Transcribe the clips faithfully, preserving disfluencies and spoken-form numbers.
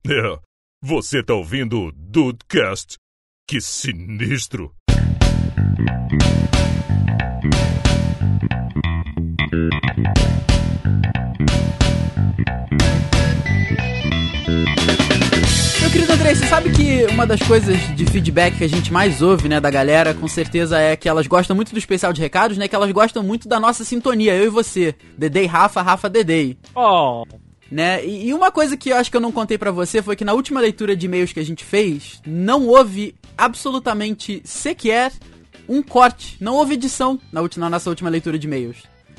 É, você tá ouvindo o Dudecast? Que sinistro! Meu querido Andrei, você sabe que uma das coisas de feedback que a gente mais ouve, né, da galera, com certeza é que elas gostam muito do especial de recados, né, que elas gostam muito da nossa sintonia, eu e você, Dedei Rafa, Rafa Dedei. Oh... Né? E, e uma coisa que eu acho que eu não contei pra você foi que na última leitura de e-mails que a gente fez, não houve absolutamente sequer um corte, não houve edição na, última, na nossa última leitura de e-mails.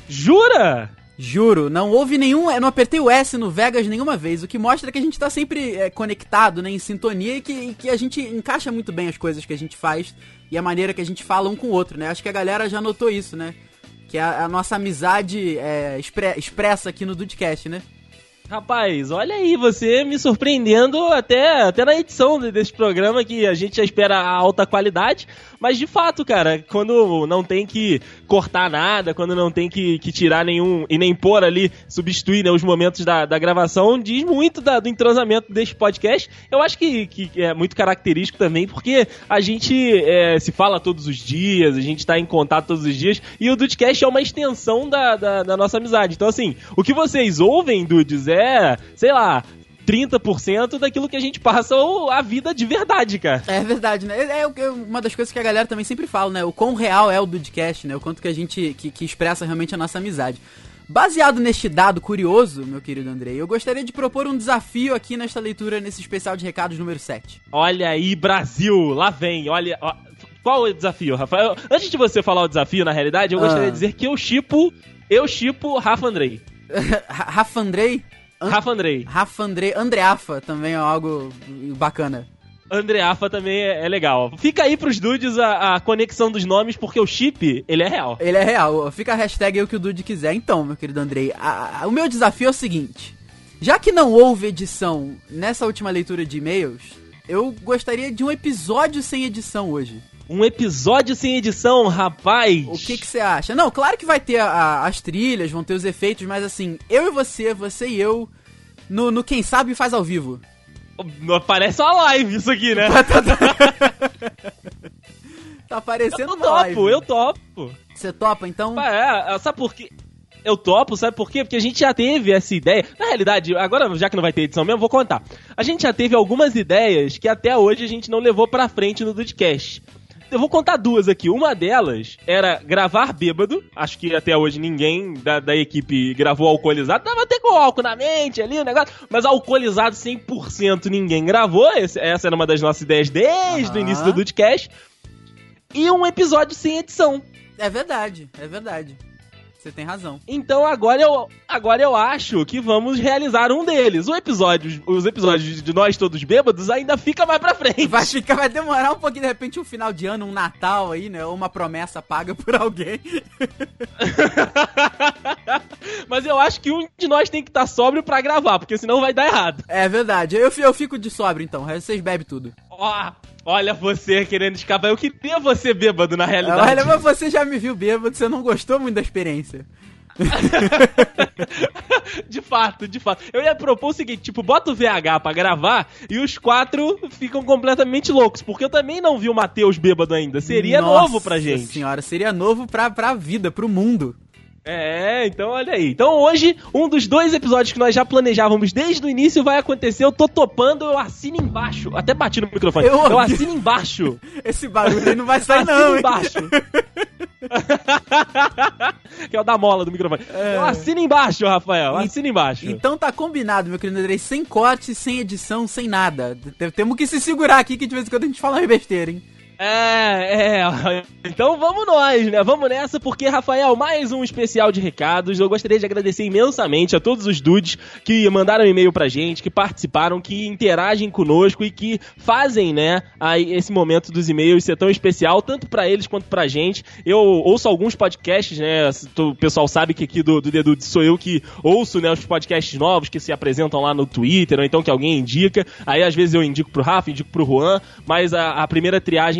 Jura? Juro, não houve nenhum, eu não apertei o S no Vegas nenhuma vez, o que mostra que a gente tá sempre é, conectado, né, em sintonia e que, e que a gente encaixa muito bem as coisas que a gente faz e a maneira que a gente fala um com o outro, né? Acho que a galera já notou isso, né? Que a, a nossa amizade é expre, expressa aqui no Dudecast, né? Rapaz, olha aí, você me surpreendendo até, até na edição desse programa, que a gente já espera a alta qualidade, mas de fato, cara, quando não tem que cortar nada, quando não tem que, que tirar nenhum, e nem pôr ali, substituir, né, os momentos da, da gravação, diz muito da, do entrosamento deste podcast. Eu acho que, que é muito característico também, porque a gente é, se fala todos os dias, a gente tá em contato todos os dias, e o Dudecast é uma extensão da, da, da nossa amizade. Então, assim, o que vocês ouvem, Dudes, é É, sei lá, trinta por cento daquilo que a gente passa a vida de verdade, cara. É verdade, né? É, é uma das coisas que a galera também sempre fala, né? O quão real é o Dudecast, né? O quanto que a gente, que, que expressa realmente a nossa amizade. Baseado neste dado curioso, meu querido Andrei, eu gostaria de propor um desafio aqui nesta leitura, nesse especial de recados número sete. Olha aí, Brasil, lá vem, olha... Ó, qual é o desafio, Rafael? Antes de você falar o desafio, na realidade, eu gostaria ah. de dizer que eu shippo, eu shippo Rafa Andrei. Rafa Andrei? And... Rafa Andrei. Rafa Andrei. Andreafa também é algo bacana. Andreafa também é, é legal. Fica aí pros dudes a, a conexão dos nomes, porque o chip, ele é real. Ele é real. Fica a hashtag aí o que o dude quiser. Então, meu querido Andrei, a, a, o meu desafio é o seguinte. Já que não houve edição nessa última leitura de e-mails, eu gostaria de um episódio sem edição hoje. Um episódio sem edição, rapaz! O que que você acha? Não, claro que vai ter a, a, as trilhas, vão ter os efeitos, mas assim, eu e você, você e eu, no, no Quem Sabe Faz Ao Vivo. Parece uma live isso aqui, né? Tá parecendo eu uma live. Eu topo, eu topo. Você topa, então? É, sabe por quê? Eu topo, sabe por quê? Porque a gente já teve essa ideia. Na realidade, agora já que não vai ter edição mesmo, vou contar. A gente já teve algumas ideias que até hoje a gente não levou pra frente no Dudecast. Eu vou contar duas aqui. Uma delas era gravar bêbado. Acho que até hoje ninguém da, da equipe gravou alcoolizado. Tava até com álcool na mente ali, o negócio. Mas alcoolizado cem por cento ninguém gravou. Esse, essa era uma das nossas ideias desde uhum. o início do Dudecast. E um episódio sem edição. É verdade, é verdade. Você tem razão. Então agora eu, agora eu acho que vamos realizar um deles. O episódio, os episódios de nós todos bêbados ainda fica mais pra frente. Vai ficar, vai demorar um pouquinho, de repente um final de ano, um Natal aí, né? Ou uma promessa paga por alguém. Mas eu acho que um de nós tem que estar sóbrio pra gravar, porque senão vai dar errado. É verdade. Eu, eu fico de sóbrio então, vocês bebem tudo. Ó... Oh. Olha você querendo escapar. Eu queria você bêbado, na realidade. Olha, mas você já me viu bêbado, você não gostou muito da experiência. De fato, de fato. Eu ia propor o seguinte, tipo, bota o V H pra gravar e os quatro ficam completamente loucos, porque eu também não vi o Matheus bêbado ainda. Seria Nossa novo pra gente. Nossa senhora, seria novo pra, pra vida, pro mundo. É, então olha aí. Então hoje, um dos dois episódios que nós já planejávamos desde o início vai acontecer. Eu tô topando, eu assino embaixo. Até bati no microfone. Eu, eu assino embaixo. Esse barulho aí não vai sair não, hein? Embaixo. Que é o da mola do microfone. É. Eu assino embaixo, Rafael. Assina embaixo. Então tá combinado, meu querido Andrei. Sem corte, sem edição, sem nada. Temos que se segurar aqui que de vez em quando a gente fala uma besteira, hein? É, é, então vamos nós, né? Vamos nessa, porque, Rafael, mais um especial de recados. Eu gostaria de agradecer imensamente a todos os dudes que mandaram e-mail pra gente, que participaram, que interagem conosco e que fazem, né, aí, esse momento dos e-mails ser tão especial, tanto pra eles quanto pra gente. Eu ouço alguns podcasts, né? O pessoal sabe que aqui do, do The Dudes sou eu que ouço, né, os podcasts novos que se apresentam lá no Twitter, ou então que alguém indica. Aí, às vezes, eu indico pro Rafa, indico pro Juan, mas a, a primeira triagem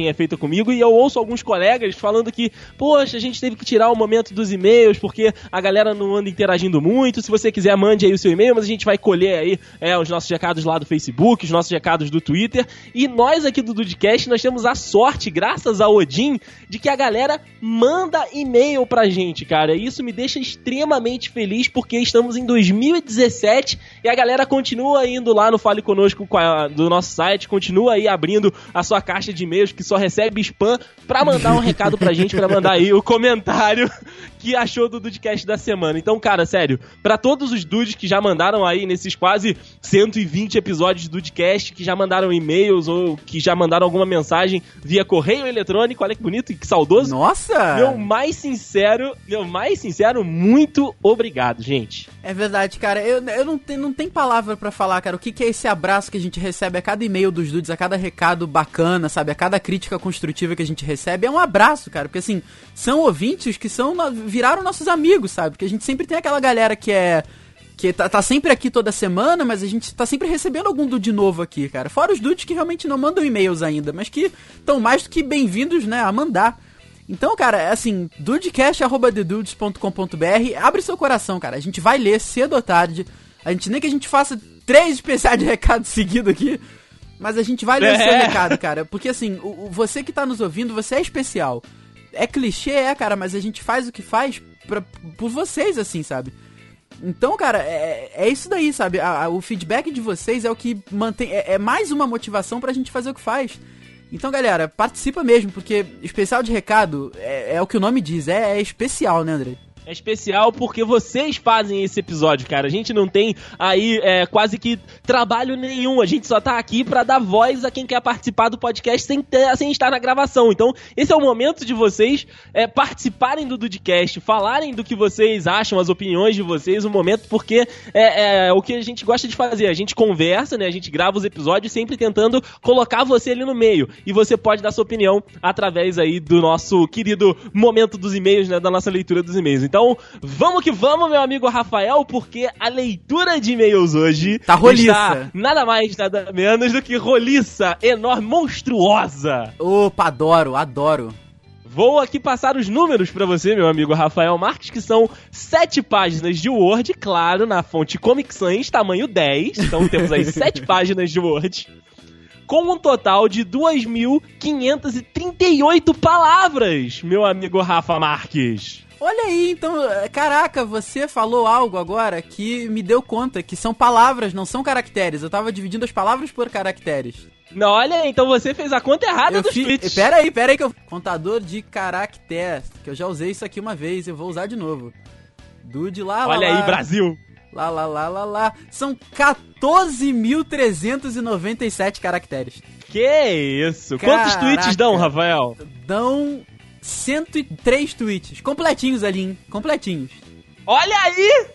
é feita comigo, e eu ouço alguns colegas falando que, poxa, a gente teve que tirar o momento dos e-mails, porque a galera não anda interagindo muito. Se você quiser, mande aí o seu e-mail, mas a gente vai colher aí é, os nossos recados lá do Facebook, os nossos recados do Twitter. E nós aqui do Dudcast, nós temos a sorte, graças ao Odin, de que a galera manda e-mail pra gente, cara. E isso me deixa extremamente feliz, porque estamos em dois mil e dezessete e a galera continua indo lá no Fale Conosco do nosso site, continua aí abrindo a sua caixa de e-mails, que só recebe spam, pra mandar um recado pra gente, pra mandar aí o comentário que achou do Dudcast da semana. Então, cara, sério, pra todos os dudes que já mandaram aí nesses quase cento e vinte episódios do Dudcast, que já mandaram e-mails ou que já mandaram alguma mensagem via correio eletrônico, olha que bonito e que saudoso. Nossa! Meu mais sincero, meu mais sincero, muito obrigado, gente. É verdade, cara. Eu, eu não, tenho, não tenho palavra pra falar, cara. O que, que é esse abraço que a gente recebe a cada e-mail dos dudes, a cada recado bacana, sabe? A cada crítica construtiva que a gente recebe. É um abraço, cara. Porque, assim, são ouvintes que são, viraram nossos amigos, sabe? Porque a gente sempre tem aquela galera que é... que tá, tá sempre aqui toda semana, mas a gente tá sempre recebendo algum dude novo aqui, cara. Fora os dudes que realmente não mandam e-mails ainda, mas que estão mais do que bem-vindos, né, a mandar. Então, cara, é assim, dudecast arroba the dudes ponto com ponto b r, abre seu coração, cara. A gente vai ler cedo ou tarde. A gente nem que a gente faça três especiais de recado seguido aqui, mas a gente vai ler é. o seu recado, cara. Porque, assim, o, o, você que tá nos ouvindo, você é especial. É clichê, é, cara, mas a gente faz o que faz pra, por vocês, assim, sabe? Então, cara, é, é isso daí, sabe? A, a, o feedback de vocês é o que mantém... É, é mais uma motivação pra gente fazer o que faz. Então, galera, participa mesmo, porque especial de recado é, é o que o nome diz, é, é especial, né, André? É especial porque vocês fazem esse episódio, cara. A gente não tem aí é, quase que trabalho nenhum. A gente só tá aqui pra dar voz a quem quer participar do podcast sem, ter, sem estar na gravação. Então, esse é o momento de vocês é, participarem do Dudcast, falarem do que vocês acham, as opiniões de vocês, o momento, porque é, é o que a gente gosta de fazer. A gente conversa, né? A gente grava os episódios sempre tentando colocar você ali no meio. E você pode dar sua opinião através aí do nosso querido momento dos e-mails, né? Da nossa leitura dos e-mails. Então, Então, vamos que vamos, meu amigo Rafael, porque a leitura de e-mails hoje tá roliça. Está nada mais, nada menos do que roliça, enorme, monstruosa. Opa, adoro, adoro. Vou aqui passar os números pra você, meu amigo Rafael Marques, que são sete páginas de Word, claro, na fonte Comic Sans, tamanho dez. Então temos aí sete páginas de Word, com um total de duas mil quinhentas e trinta e oito palavras, meu amigo Rafa Marques. Olha aí, então, caraca, você falou algo agora que me deu conta, que são palavras, não são caracteres. Eu tava dividindo as palavras por caracteres. Não, olha aí, então você fez a conta errada eu dos fi... tweets. Pera aí, pera aí que eu... Contador de caracteres, que eu já usei isso aqui uma vez, eu vou usar de novo. Dude lá, lá, olha lá. aí, Brasil. Lá, lá, lá, lá, lá. São quatorze mil trezentos e noventa e sete caracteres. Que isso? Caraca. Quantos tweets dão, Rafael? Dão cento e três tweets. Completinhos ali, hein? Completinhos. Olha aí!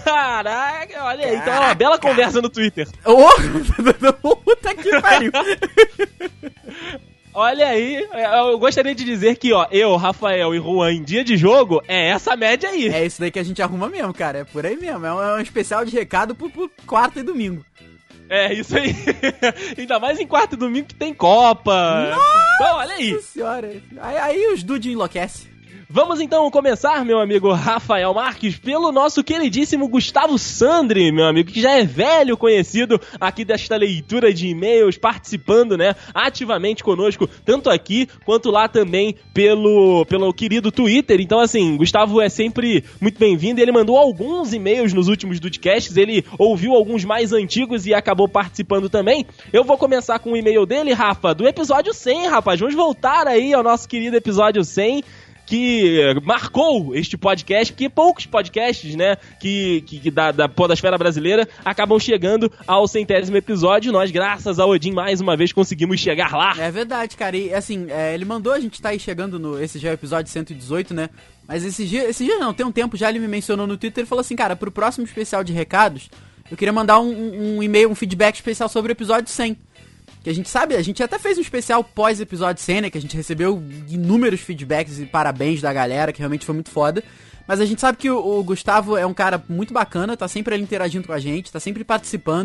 Caraca, olha aí. Então é uma bela conversa no Twitter. Ô! Oh, puta que pariu! Olha aí, eu gostaria de dizer que, ó, eu, Rafael e Juan em dia de jogo, é essa média aí. É isso daí que a gente arruma mesmo, cara. É por aí mesmo. É um, é um especial de recado pro, pro quarta e domingo. É, isso aí. Ainda mais em quarta e domingo que tem Copa. Nossa então, olha aí. Senhora. Aí, aí os dudes enlouquecem. Vamos então começar, meu amigo Rafael Marques, pelo nosso queridíssimo Gustavo Sandri, meu amigo, que já é velho conhecido aqui desta leitura de e-mails, participando, né, ativamente conosco, tanto aqui quanto lá também pelo, pelo querido Twitter. Então, assim, Gustavo é sempre muito bem-vindo. Ele mandou alguns e-mails nos últimos Dudcasts, ele ouviu alguns mais antigos e acabou participando também. Eu vou começar com o e-mail dele, Rafa, do episódio cem, rapaz. Vamos voltar aí ao nosso querido episódio cem, que marcou este podcast, porque poucos podcasts, né, que, que, que da, da podosfera brasileira acabam chegando ao centésimo episódio. Nós, graças ao Odin, mais uma vez conseguimos chegar lá. É verdade, cara, e assim, é, ele mandou, a gente tá aí chegando no, esse já é o episódio cento e dezoito, né, mas esse dia, esse dia não, tem um tempo já ele me mencionou no Twitter, ele falou assim, cara, pro próximo especial de recados, eu queria mandar um, um, um e-mail, um feedback especial sobre o episódio cem. Que a gente sabe, a gente até fez um especial pós-episódio cem, né, que a gente recebeu inúmeros feedbacks e parabéns da galera, que realmente foi muito foda. Mas a gente sabe que o, o Gustavo é um cara muito bacana, tá sempre ali interagindo com a gente, tá sempre participando.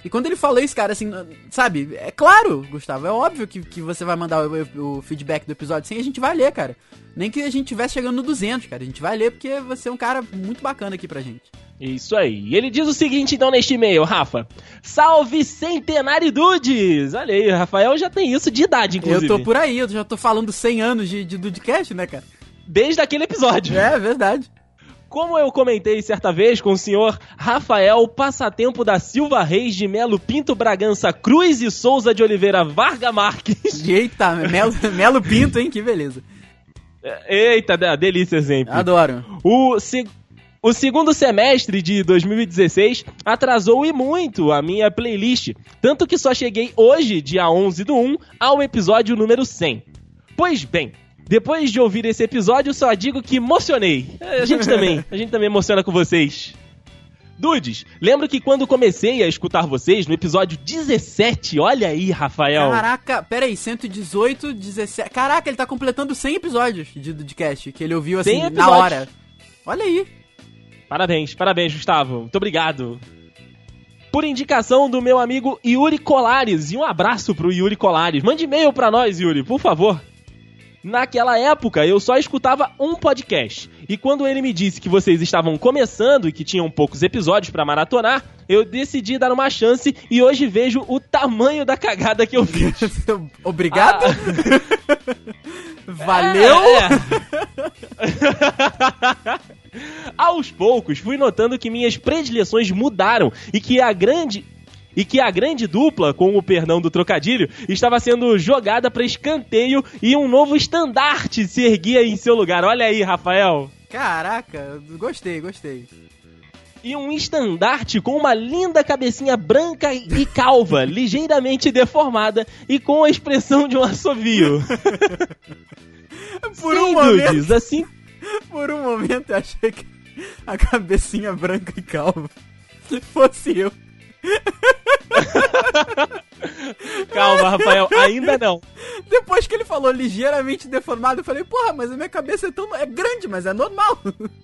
E quando ele falou isso, cara, assim, sabe, é claro, Gustavo, é óbvio que, que você vai mandar o, o feedback do episódio sim, a gente vai ler, cara. Nem que a gente estivesse chegando no duzentos, cara, a gente vai ler porque você é um cara muito bacana aqui pra gente. Isso aí. Ele diz o seguinte, então, neste e-mail, Rafa. Salve Centenário Dudes! Olha aí, Rafael já tem isso de idade, inclusive. Eu tô por aí, eu já tô falando cem anos de, de Dudecast, né, cara? Desde aquele episódio. É, verdade. Como eu comentei certa vez com o senhor Rafael Passatempo da Silva Reis de Melo Pinto Bragança Cruz e Souza de Oliveira Varga Marques. Eita, Melo, Melo Pinto, hein? Que beleza. Eita, delícia sempre. Adoro. O, se, o segundo semestre de dois mil e dezesseis atrasou e muito a minha playlist, tanto que só cheguei hoje, dia onze do um, ao episódio número cem. Pois bem, depois de ouvir esse episódio, só digo que emocionei. A gente também, a gente também emociona com vocês. Dudes, lembro que quando comecei a escutar vocês, no episódio dezessete, olha aí, Rafael. Caraca, pera aí, cento e dezoito, dezessete... Caraca, ele tá completando cem episódios de Dudecast, que ele ouviu assim, na hora. Olha aí. Parabéns, parabéns, Gustavo. Muito obrigado. Por indicação do meu amigo Yuri Colares, e um abraço pro Yuri Colares. Mande e-mail pra nós, Yuri, por favor. Naquela época, eu só escutava um podcast. E quando ele me disse que vocês estavam começando e que tinham poucos episódios pra maratonar, eu decidi dar uma chance e hoje vejo o tamanho da cagada que eu fiz. Obrigado. Ah. Valeu. É, é. Aos poucos, fui notando que minhas predileções mudaram e que a grande... E que a grande dupla, com o perdão do trocadilho, estava sendo jogada para escanteio e um novo estandarte se erguia em seu lugar. Olha aí, Rafael. Caraca, gostei, gostei. E um estandarte com uma linda cabecinha branca e calva, ligeiramente deformada e com a expressão de um assovio. Por Sem um momento, dudes, assim... Por um momento eu achei que a cabecinha branca e calva fosse eu. Calma, Rafael, ainda não. Depois que ele falou ligeiramente deformado, eu falei, porra, mas a minha cabeça é tão... é grande, mas é normal.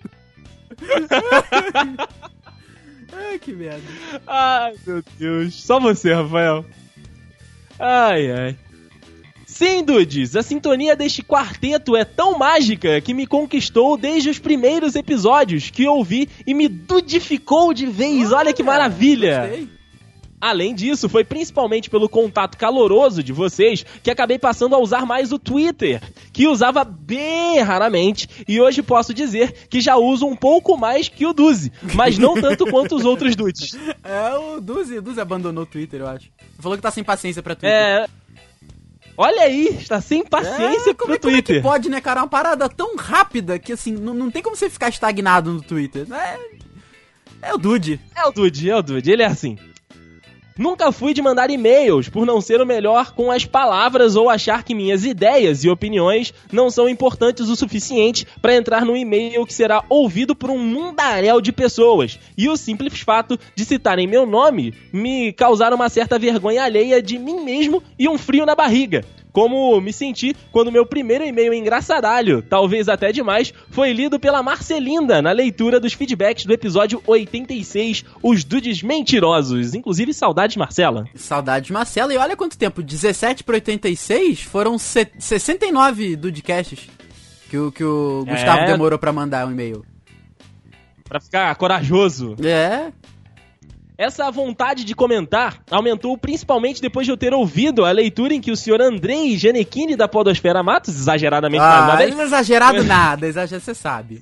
Ai, que merda. Ai, meu Deus. Só você, Rafael. Ai, ai. Sim, dudes, a sintonia deste quarteto é tão mágica que me conquistou desde os primeiros episódios que ouvi e me dudificou de vez. Olha, Olha que maravilha. Gostei. Além disso, foi principalmente pelo contato caloroso de vocês que acabei passando a usar mais o Twitter, que usava bem raramente, e hoje posso dizer que já uso um pouco mais que o Duzi, mas não tanto quanto os outros dudes. É, o Duzi, o Duzi abandonou o Twitter, eu acho. Falou que tá sem paciência pra Twitter. É... Olha aí, está sem paciência é, como, pro Twitter. Como é que pode, né, cara? Uma parada tão rápida que, assim, não, não tem como você ficar estagnado no Twitter. É, é o Dude. É o Dude, é o Dude. Ele é assim. Nunca fui de mandar e-mails por não ser o melhor com as palavras ou achar que minhas ideias e opiniões não são importantes o suficiente para entrar num e-mail que será ouvido por um mundaréu de pessoas. E o simples fato de citarem meu nome me causaram uma certa vergonha alheia de mim mesmo e um frio na barriga. Como me senti quando meu primeiro e-mail engraçadalho, talvez até demais, foi lido pela Marcelinda na leitura dos feedbacks do episódio oitenta e seis, Os Dudes Mentirosos. Inclusive, saudades, Marcela. Saudades, Marcela. E olha quanto tempo, dezessete para oitenta e seis, foram se- sessenta e nove Dudecasts que o, que o Gustavo é... demorou pra mandar um e-mail. Pra ficar corajoso. É... Essa vontade de comentar aumentou principalmente depois de eu ter ouvido a leitura em que o senhor Andrei Gianecchini da Podosfera Matos, exageradamente ah, mais uma vez... Não é exagerado nada, exagerado você sabe.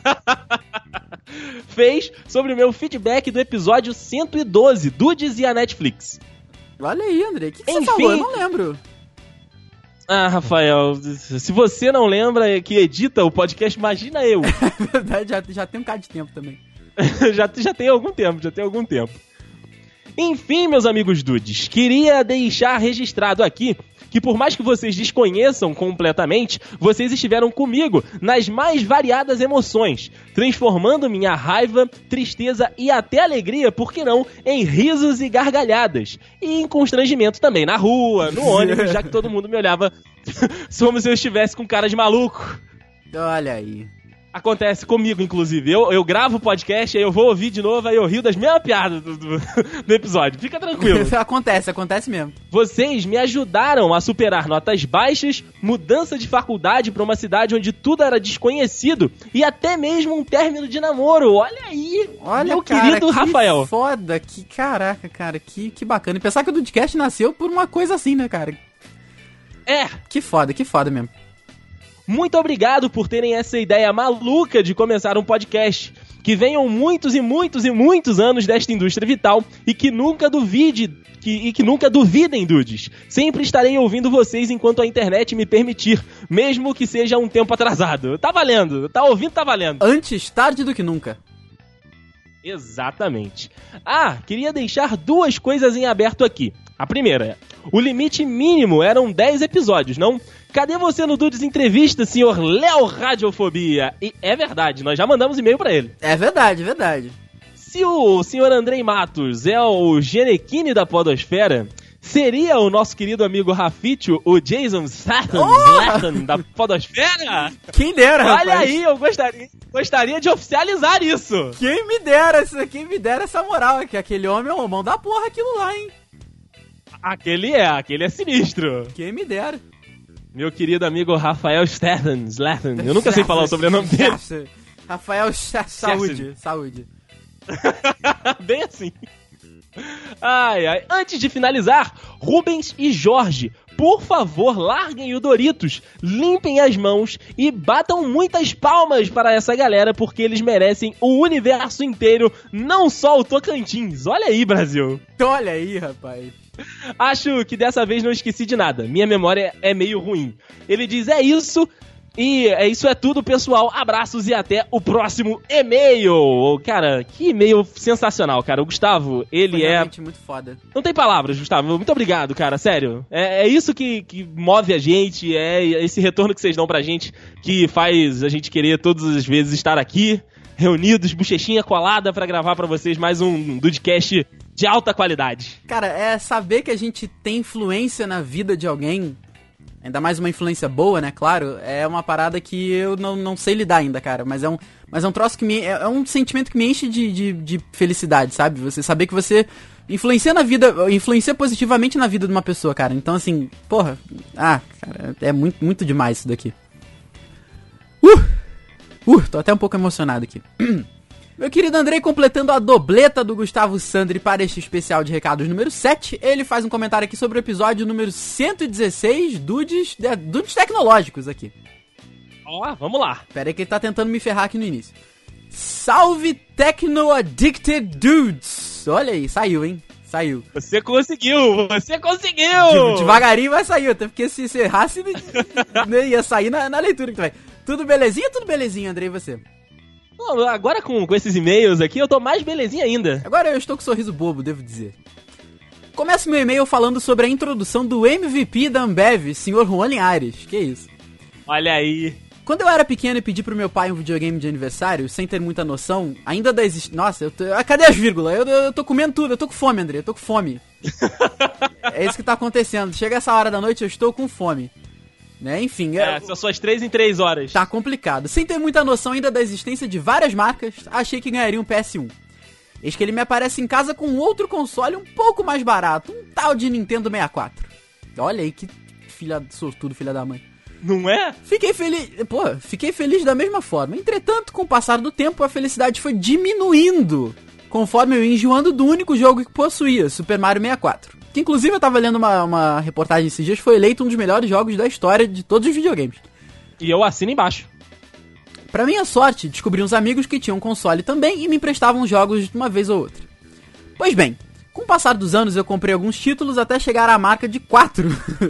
fez sobre o meu feedback do episódio cento e doze, Dudes e a Netflix. Olha aí, Andrei, o que, que Enfim... você falou? Eu não lembro. Ah, Rafael, se você não lembra que edita o podcast, imagina eu. É verdade, já, já tem um bocado de tempo também. já, já tem algum tempo, já tem algum tempo. Enfim, meus amigos dudes, queria deixar registrado aqui que por mais que vocês desconheçam completamente, vocês estiveram comigo nas mais variadas emoções, transformando minha raiva, tristeza e até alegria, por que não, em risos e gargalhadas. E em constrangimento também na rua, no ônibus, já que todo mundo me olhava como se eu estivesse com cara de maluco. Olha aí. Acontece comigo, inclusive. Eu, eu gravo o podcast, aí eu vou ouvir de novo, aí eu rio das mesmas piadas do, do, do episódio. Fica tranquilo. Acontece, acontece mesmo. Vocês me ajudaram a superar notas baixas, mudança de faculdade pra uma cidade onde tudo era desconhecido e até mesmo um término de namoro. Olha aí, Olha, meu cara, querido que Rafael. Foda, que caraca, cara, que, que bacana. E pensar que o Dudcast nasceu por uma coisa assim, né, cara? É. Que foda, que foda mesmo. Muito obrigado por terem essa ideia maluca de começar um podcast. Que venham muitos e muitos e muitos anos desta indústria vital e que nunca duvide, que, e que nunca duvidem, dudes. Sempre estarei ouvindo vocês enquanto a internet me permitir, mesmo que seja um tempo atrasado. Tá valendo, tá ouvindo, tá valendo. Antes tarde do que nunca. Exatamente. Ah, queria deixar duas coisas em aberto aqui. A primeira, o limite mínimo eram dez episódios, não? Cadê você no Dudes Entrevista, senhor Léo Radiofobia? E é verdade, nós já mandamos e-mail pra ele. É verdade, é verdade. Se o senhor Andrei Matos é o Genequine da podosfera, seria o nosso querido amigo Rafitio o Jason Statham Oh! da podosfera? Quem dera, Olha rapaz. aí, eu gostaria, gostaria de oficializar isso. Quem me dera, isso- quem me dera essa moral, que aquele homem é um mão da porra aquilo lá, hein? Aquele é, aquele é sinistro. Quem me dera. Meu querido amigo Rafael Statham, Statham. Eu nunca sei falar o sobrenome dele. Rafael, saúde, saúde. Bem assim. Ai, ai. Antes de finalizar, Rubens e Jorge, por favor, larguem o Doritos, limpem as mãos e batam muitas palmas para essa galera, porque eles merecem o universo inteiro, não só o Tocantins. Olha aí, Brasil. Olha aí, rapaz. Acho que dessa vez não esqueci de nada. Minha memória é meio ruim. Ele diz, é isso... E é, isso é tudo, pessoal. Abraços e até o próximo e-mail. Cara, que e-mail sensacional, cara. O Gustavo, ele Foi é... realmente muito foda. Não tem palavras, Gustavo. Muito obrigado, cara. Sério. É, é isso que, que move a gente. É esse retorno que vocês dão pra gente que faz a gente querer todas as vezes estar aqui, reunidos, bochechinha colada pra gravar pra vocês mais um Dudecast de alta qualidade. Cara, é saber que a gente tem influência na vida de alguém... Ainda mais uma influência boa, né, claro, é uma parada que eu não, não sei lidar ainda, cara, mas é um, mas é um troço que me, é, é um sentimento que me enche de, de, de felicidade, sabe? Você saber que você influencia na vida, influencia positivamente na vida de uma pessoa, cara, então assim, porra, ah, cara, é muito, muito demais isso daqui. Uh! Uh, tô até um pouco emocionado aqui. Meu querido Andrei, completando a dobleta do Gustavo Sandri para este especial de recados número sete, ele faz um comentário aqui sobre o episódio número cento e dezesseis, Dudes, de, Dudes Tecnológicos aqui. Ó, vamos lá. Pera aí que ele tá tentando me ferrar aqui no início. Salve Techno Addicted Dudes! Olha aí, saiu, hein? Saiu. Você conseguiu! Você conseguiu! De, devagarinho vai sair, até porque se você errasse, ia sair na, na leitura que tu vai. Tudo belezinha? Tudo belezinha, Andrei, e você? Não, agora com, com esses e-mails aqui, eu tô mais belezinha ainda. Agora eu estou com um sorriso bobo, devo dizer. Começo meu e-mail falando sobre a introdução do M V P da Ambev, senhor Juan Linhares. Que isso? Olha aí. Quando eu era pequeno e pedi pro meu pai um videogame de aniversário, sem ter muita noção, ainda da existência... Nossa, eu tô... Ah, cadê as vírgulas? Eu, eu tô comendo tudo, eu tô com fome, André, eu tô com fome. É isso que tá acontecendo. Chega essa hora da noite, eu estou com fome. Né? Enfim, É, eu... são suas três em três horas. Tá complicado. Sem ter muita noção ainda da existência de várias marcas, achei que ganharia um P S um. Eis que ele me aparece em casa com outro console um pouco mais barato, um tal de Nintendo sessenta e quatro. Olha aí que filha sortudo, filha da mãe. Não é? Fiquei feliz, pô, fiquei feliz da mesma forma. Entretanto, com o passar do tempo, a felicidade foi diminuindo, conforme eu ia enjoando do único jogo que possuía, Super Mario sessenta e quatro. Que inclusive eu tava lendo uma, uma reportagem esses dias, foi eleito um dos melhores jogos da história de todos os videogames. E eu assino embaixo. Pra minha sorte, descobri uns amigos que tinham console também e me emprestavam jogos de uma vez ou outra. Pois bem, com o passar dos anos eu comprei alguns títulos até chegar à marca de quatro.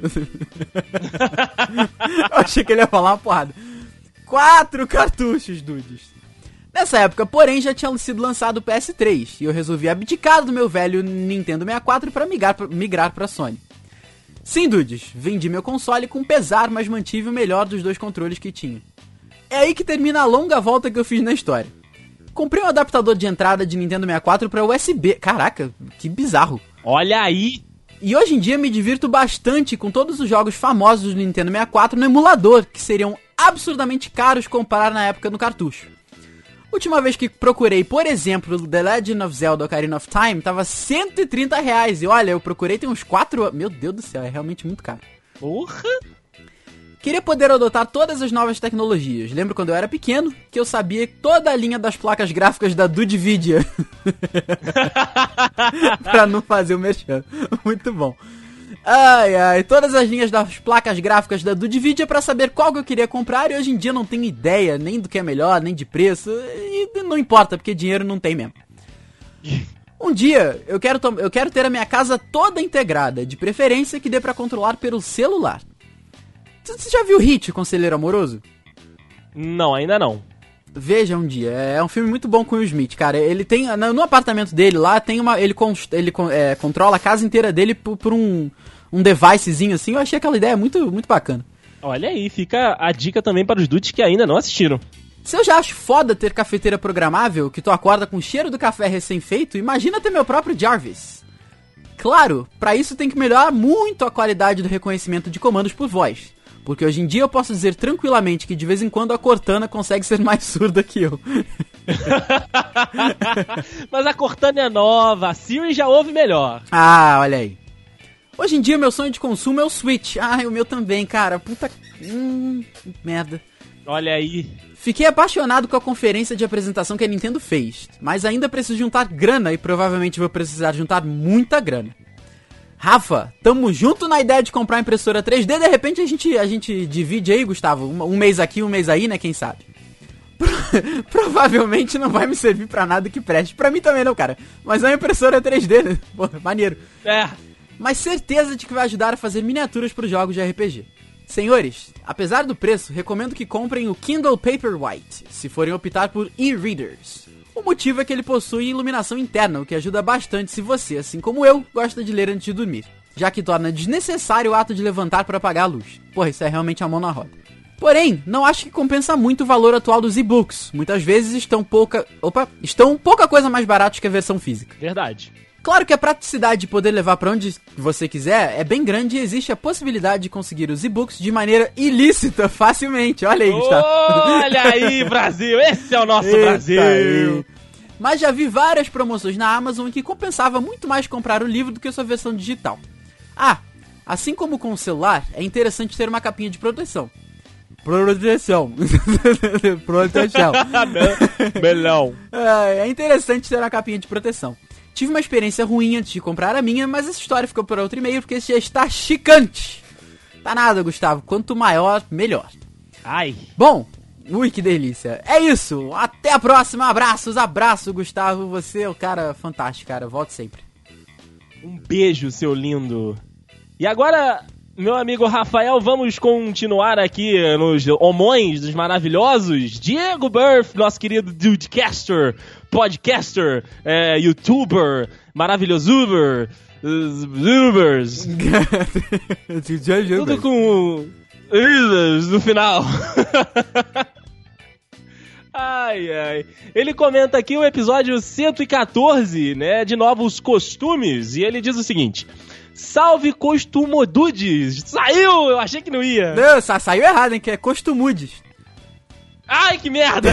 Eu achei que ele ia falar uma porrada. Quatro cartuchos, dudes. Nessa época, porém, já tinha sido lançado o P S três, e eu resolvi abdicar do meu velho Nintendo sessenta e quatro para migrar, pra, migrar pra Sony. Sim, dudes, vendi meu console com pesar, mas mantive o melhor dos dois controles que tinha. É aí que termina a longa volta que eu fiz na história. Comprei um adaptador de entrada de Nintendo sessenta e quatro para U S B. Caraca, que bizarro. Olha aí. E hoje em dia me divirto bastante com todos os jogos famosos do Nintendo sessenta e quatro no emulador, que seriam absurdamente caros comparar na época no cartucho. Última vez que procurei, por exemplo, The Legend of Zelda Ocarina of Time, tava cento e trinta reais. E olha, eu procurei tem uns quatro anos. Meu Deus do céu, é realmente muito caro. Porra! Queria poder adotar todas as novas tecnologias. Lembro quando eu era pequeno, que eu sabia toda a linha das placas gráficas da Nvidia. Pra não fazer o merchan. Muito bom. Ai, ai, todas as linhas das placas gráficas da Nvidia pra saber qual que eu queria comprar. E hoje em dia não tenho ideia nem do que é melhor, nem de preço. E não importa, porque dinheiro não tem mesmo. Um dia, eu quero, eu quero ter a minha casa toda integrada. De preferência que dê pra controlar pelo celular. Você já viu Hit, Conselheiro Amoroso? Não, ainda não. Veja um dia, é um filme muito bom com o Will Smith, cara. Ele tem, no apartamento dele lá, tem uma, ele, ele é, controla a casa inteira dele por, por um, um devicezinho assim. Eu achei aquela ideia muito, muito bacana. Olha aí, fica a dica também para os dudes que ainda não assistiram. Se eu já acho foda ter cafeteira programável, que tu acorda com o cheiro do café recém-feito, imagina ter meu próprio Jarvis. Claro, pra isso tem que melhorar muito a qualidade do reconhecimento de comandos por voz. Porque hoje em dia eu posso dizer tranquilamente que de vez em quando a Cortana consegue ser mais surda que eu. Mas a Cortana é nova, a Siri já ouve melhor. Ah, olha aí. Hoje em dia meu sonho de consumo é o Switch. Ah, o meu também, cara. Puta... Hum, merda. Olha aí. Fiquei apaixonado com a conferência de apresentação que a Nintendo fez. Mas ainda preciso juntar grana e provavelmente vou precisar juntar muita grana. Rafa, tamo junto na ideia de comprar impressora três D, de repente a gente, a gente divide aí, Gustavo, um, um mês aqui, um mês aí, né, quem sabe? Pro, provavelmente não vai me servir pra nada que preste, pra mim também não, cara, mas é uma impressora três D, né? Porra, maneiro. É. Mas certeza de que vai ajudar a fazer miniaturas pros jogos de R P G. Senhores, apesar do preço, recomendo que comprem o Kindle Paperwhite, se forem optar por e-readers. O motivo é que ele possui iluminação interna, o que ajuda bastante se você, assim como eu, gosta de ler antes de dormir, já que torna desnecessário o ato de levantar para apagar a luz. Porra, isso é realmente a mão na roda. Porém, não acho que compensa muito o valor atual dos e-books. Muitas vezes estão pouca... Opa! Estão pouca coisa mais baratos que a versão física. Verdade. Claro que a praticidade de poder levar pra onde você quiser é bem grande e existe a possibilidade de conseguir os e-books de maneira ilícita facilmente. Olha aí, Gustavo. Olha aí, Brasil. Esse é o nosso Eita Brasil. Aí. Mas já vi várias promoções na Amazon em que compensava muito mais comprar o livro do que a sua versão digital. Ah, assim como com o celular, é interessante ter uma capinha de proteção. Proteção. Proteção. Melão. É interessante ter uma capinha de proteção. Tive uma experiência ruim antes de comprar a minha, mas essa história ficou por outro e-mail porque esse já está chicante. Tá nada, Gustavo. Quanto maior, melhor. Ai. Bom, ui, que delícia. É isso. Até a próxima. Abraços, abraço, Gustavo. Você é o cara fantástico, cara. Volte sempre. Um beijo, seu lindo. E agora, meu amigo Rafael, vamos continuar aqui nos homões dos maravilhosos. Diego Burff, nosso querido Dudecaster, podcaster, é, youtuber, maravilhosuber, ubers. Tudo com isas no final. Ai, ai. Ele comenta aqui o episódio cento e quatorze, né, de novos costumes, e ele diz o seguinte: salve costumodudes! Saiu! Eu achei que não ia. Não, sa saiu errado, hein, que é costumudes. Ai, que merda!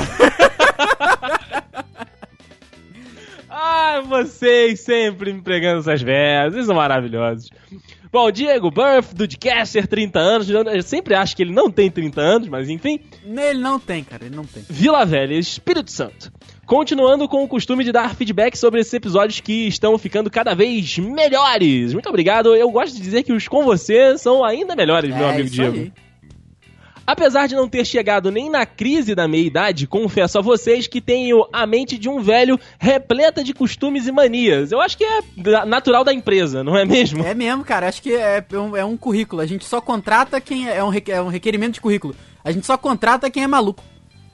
Ai, vocês sempre me pregando essas versas, eles são maravilhosos. Bom, Diego Burff, Dudecaster, trinta anos, eu sempre acho que ele não tem trinta anos, mas enfim. Ele não tem, cara, ele não tem. Vila Velha, Espírito Santo. Continuando com o costume de dar feedback sobre esses episódios que estão ficando cada vez melhores. Muito obrigado, eu gosto de dizer que os com você são ainda melhores, é, meu amigo Diego. Aí. Apesar de não ter chegado nem na crise da meia-idade, confesso a vocês que tenho a mente de um velho repleta de costumes e manias. Eu acho que é natural da empresa, não é mesmo? É mesmo, cara. Acho que é um, é um currículo. A gente só contrata quem é, é, um, é um requerimento de currículo. A gente só contrata quem é maluco.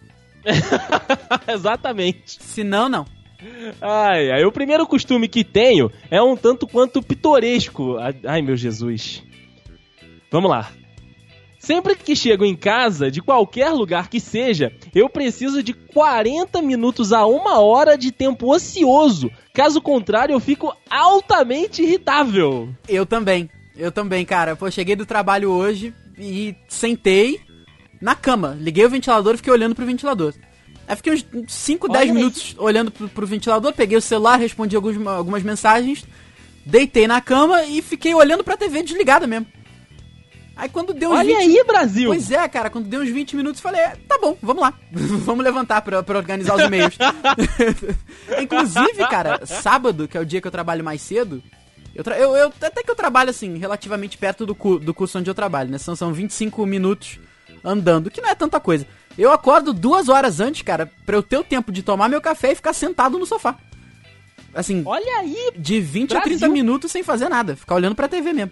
Exatamente. Se não, não. Ai, ai, o primeiro costume que tenho é um tanto quanto pitoresco. Ai, meu Jesus. Vamos lá. Sempre que chego em casa, de qualquer lugar que seja, eu preciso de quarenta minutos a uma hora de tempo ocioso. Caso contrário, eu fico altamente irritável. Eu também. Eu também, cara. Pô, cheguei do trabalho hoje e sentei na cama. Liguei o ventilador e fiquei olhando pro ventilador. Aí fiquei uns cinco, dez minutos olhando pro, pro ventilador, peguei o celular, respondi alguns, algumas mensagens, deitei na cama e fiquei olhando pra T V desligada mesmo. Aí quando deu uns Olha vinte... aí, Brasil! Pois é, cara, quando deu uns vinte minutos, falei, é, tá bom, vamos lá. Vamos levantar pra, pra organizar os e-mails. Inclusive, cara, sábado, que é o dia que eu trabalho mais cedo, eu, tra... eu, eu até que eu trabalho, assim, relativamente perto do, cu... do curso onde eu trabalho, né? São, são vinte e cinco minutos andando, que não é tanta coisa. Eu acordo duas horas antes, cara, pra eu ter o tempo de tomar meu café e ficar sentado no sofá. Assim, olha aí, de vinte Brasil. a trinta minutos sem fazer nada, ficar olhando pra T V mesmo.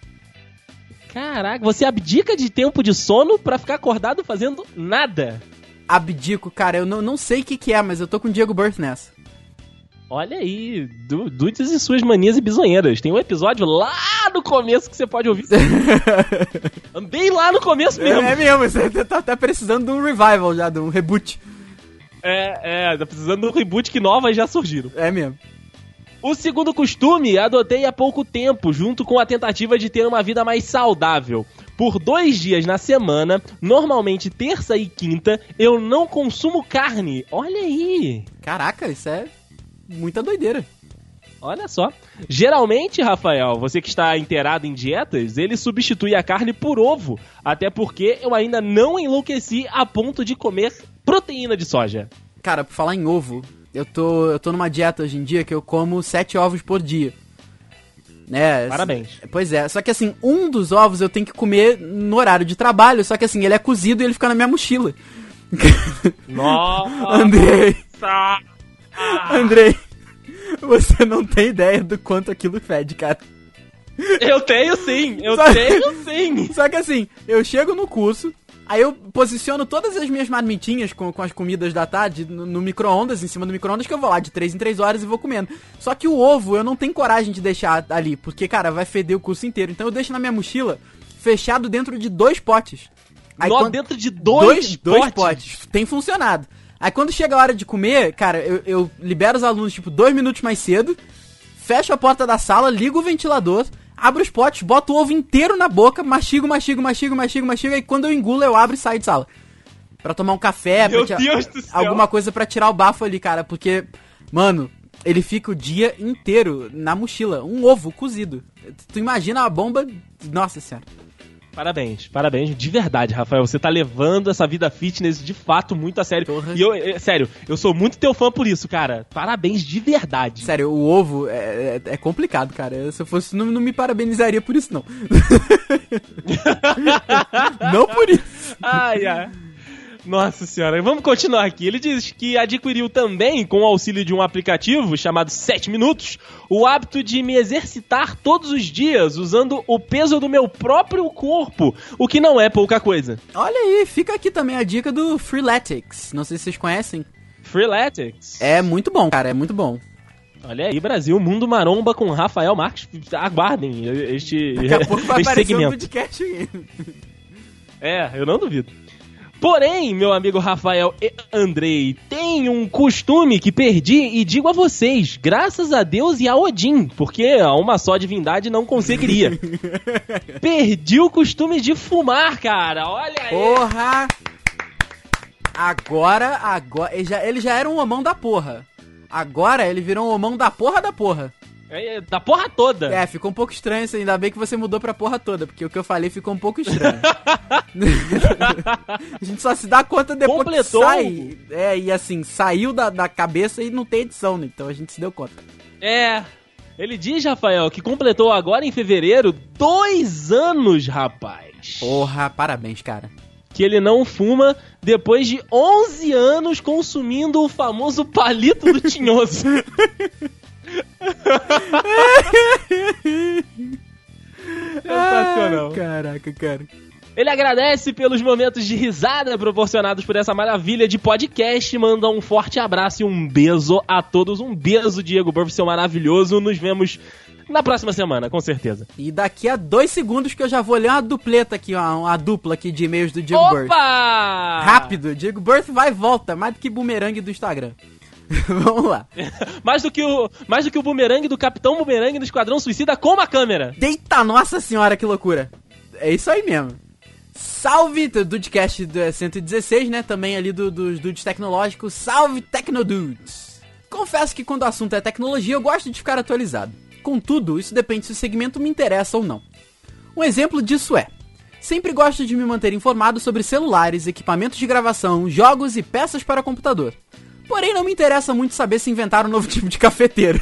Caraca, você abdica de tempo de sono pra ficar acordado fazendo nada. Abdico, cara, eu não, não sei o que que é, mas eu tô com o Diego Birth nessa. Olha aí, du- Dudes e suas manias e bizonheiras. Tem um episódio lá no começo que você pode ouvir. Bem lá no começo mesmo. É, é mesmo, você tá, tá precisando de um revival já, de um reboot. É, é, tá precisando de um reboot que novas já surgiram. É mesmo. O segundo costume adotei há pouco tempo, junto com a tentativa de ter uma vida mais saudável. Por dois dias na semana, normalmente terça e quinta, eu não consumo carne. Olha aí. Caraca, isso é muita doideira. Olha só. Geralmente, Rafael, você que está inteirado em dietas, ele substitui a carne por ovo. Até porque eu ainda não enlouqueci a ponto de comer proteína de soja. Cara, por falar em ovo, eu tô, eu tô numa dieta hoje em dia que eu como sete ovos por dia. Né? Parabéns. Pois é, só que assim, um dos ovos eu tenho que comer no horário de trabalho, só que assim, ele é cozido e ele fica na minha mochila. Nossa! Andrei! Andrei, você não tem ideia do quanto aquilo fede, cara. Eu tenho sim, eu Só... tenho sim. Só que assim, eu chego no curso, aí eu posiciono todas as minhas marmitinhas com, com as comidas da tarde no, no micro-ondas, em cima do micro-ondas, que eu vou lá de três em três horas e vou comendo. Só que o ovo eu não tenho coragem de deixar ali, porque, cara, vai feder o curso inteiro. Então eu deixo na minha mochila, fechado dentro de dois potes. Aí, Nó quando... dentro de dois, dois, dois potes. potes. Tem funcionado. Aí quando chega a hora de comer, cara, eu, eu libero os alunos, tipo, dois minutos mais cedo, fecho a porta da sala, ligo o ventilador, abro os potes, boto o ovo inteiro na boca, mastigo, mastigo, mastigo, mastigo, mastigo, aí quando eu engulo, eu abro e saio de sala. Pra tomar um café, Meu pra Deus do céu. alguma coisa pra tirar o bafo ali, cara, porque, mano, ele fica o dia inteiro na mochila, um ovo cozido. Tu imagina a bomba, nossa senhora. Parabéns, parabéns, de verdade, Rafael, você tá levando essa vida fitness de fato muito a sério. Porra. E eu, eu, sério, eu sou muito teu fã por isso, cara. Parabéns de verdade. Sério, o ovo é, é, é complicado, cara. Se eu fosse, não, não me parabenizaria por isso, não. Não por isso. Ai, ai. Nossa senhora, vamos continuar aqui. Ele diz que adquiriu também, com o auxílio de um aplicativo chamado sete minutos, o hábito de me exercitar todos os dias usando o peso do meu próprio corpo, o que não é pouca coisa. Olha aí, fica aqui também a dica do Freeletics. Não sei se vocês conhecem. Freeletics. É muito bom, cara, é muito bom. Olha aí, Brasil, Mundo Maromba com Rafael Marques. Aguardem este, Daqui a pouco vai este aparecer segmento. um podcast aí. É, eu não duvido. Porém, meu amigo Rafael e Andrei, tem um costume que perdi e digo a vocês, graças a Deus e a Odin, porque a uma só divindade não conseguiria. Perdi o costume de fumar, cara, olha aí. Porra! Agora, agora, ele já, ele já era um homão da porra. Agora ele virou um homão da porra da porra. É, da porra toda. É, ficou um pouco estranho isso, ainda bem que você mudou pra porra toda, porque o que eu falei ficou um pouco estranho. A gente só se dá conta depois Completou. que sai. É, e assim, saiu da, da cabeça e não tem edição, né? Então a gente se deu conta. É, ele diz, Rafael, que completou agora em fevereiro dois anos, rapaz. Porra, parabéns, cara. Que ele não fuma depois de onze anos consumindo o famoso palito do tinhoso. Sensacional. Ah, caraca, cara. Ele agradece pelos momentos de risada proporcionados por essa maravilha de podcast. Manda um forte abraço e um beijo a todos. Um beijo, Diego Burff, seu maravilhoso. Nos vemos na próxima semana, com certeza. E daqui a dois segundos que eu já vou ler uma dupleta aqui, uma, uma dupla aqui de e-mails do Diego Burff. Opa! Rápido, Diego Burff vai e volta, mais do que bumerangue do Instagram. Vamos lá. mais, do que o, mais do que o bumerangue do Capitão Bumerangue do Esquadrão Suicida com uma câmera. Eita, nossa senhora, que loucura. É isso aí mesmo. Salve, do Dudecast cento e dezesseis, né? Também ali do, dos Dudes Tecnológicos. Salve, Tecnodudes! Confesso que quando o assunto é tecnologia, eu gosto de ficar atualizado. Contudo, isso depende se o segmento me interessa ou não. Um exemplo disso é: sempre gosto de me manter informado sobre celulares, equipamentos de gravação, jogos e peças para computador. Porém, não me interessa muito saber se inventaram um novo tipo de cafeteiro.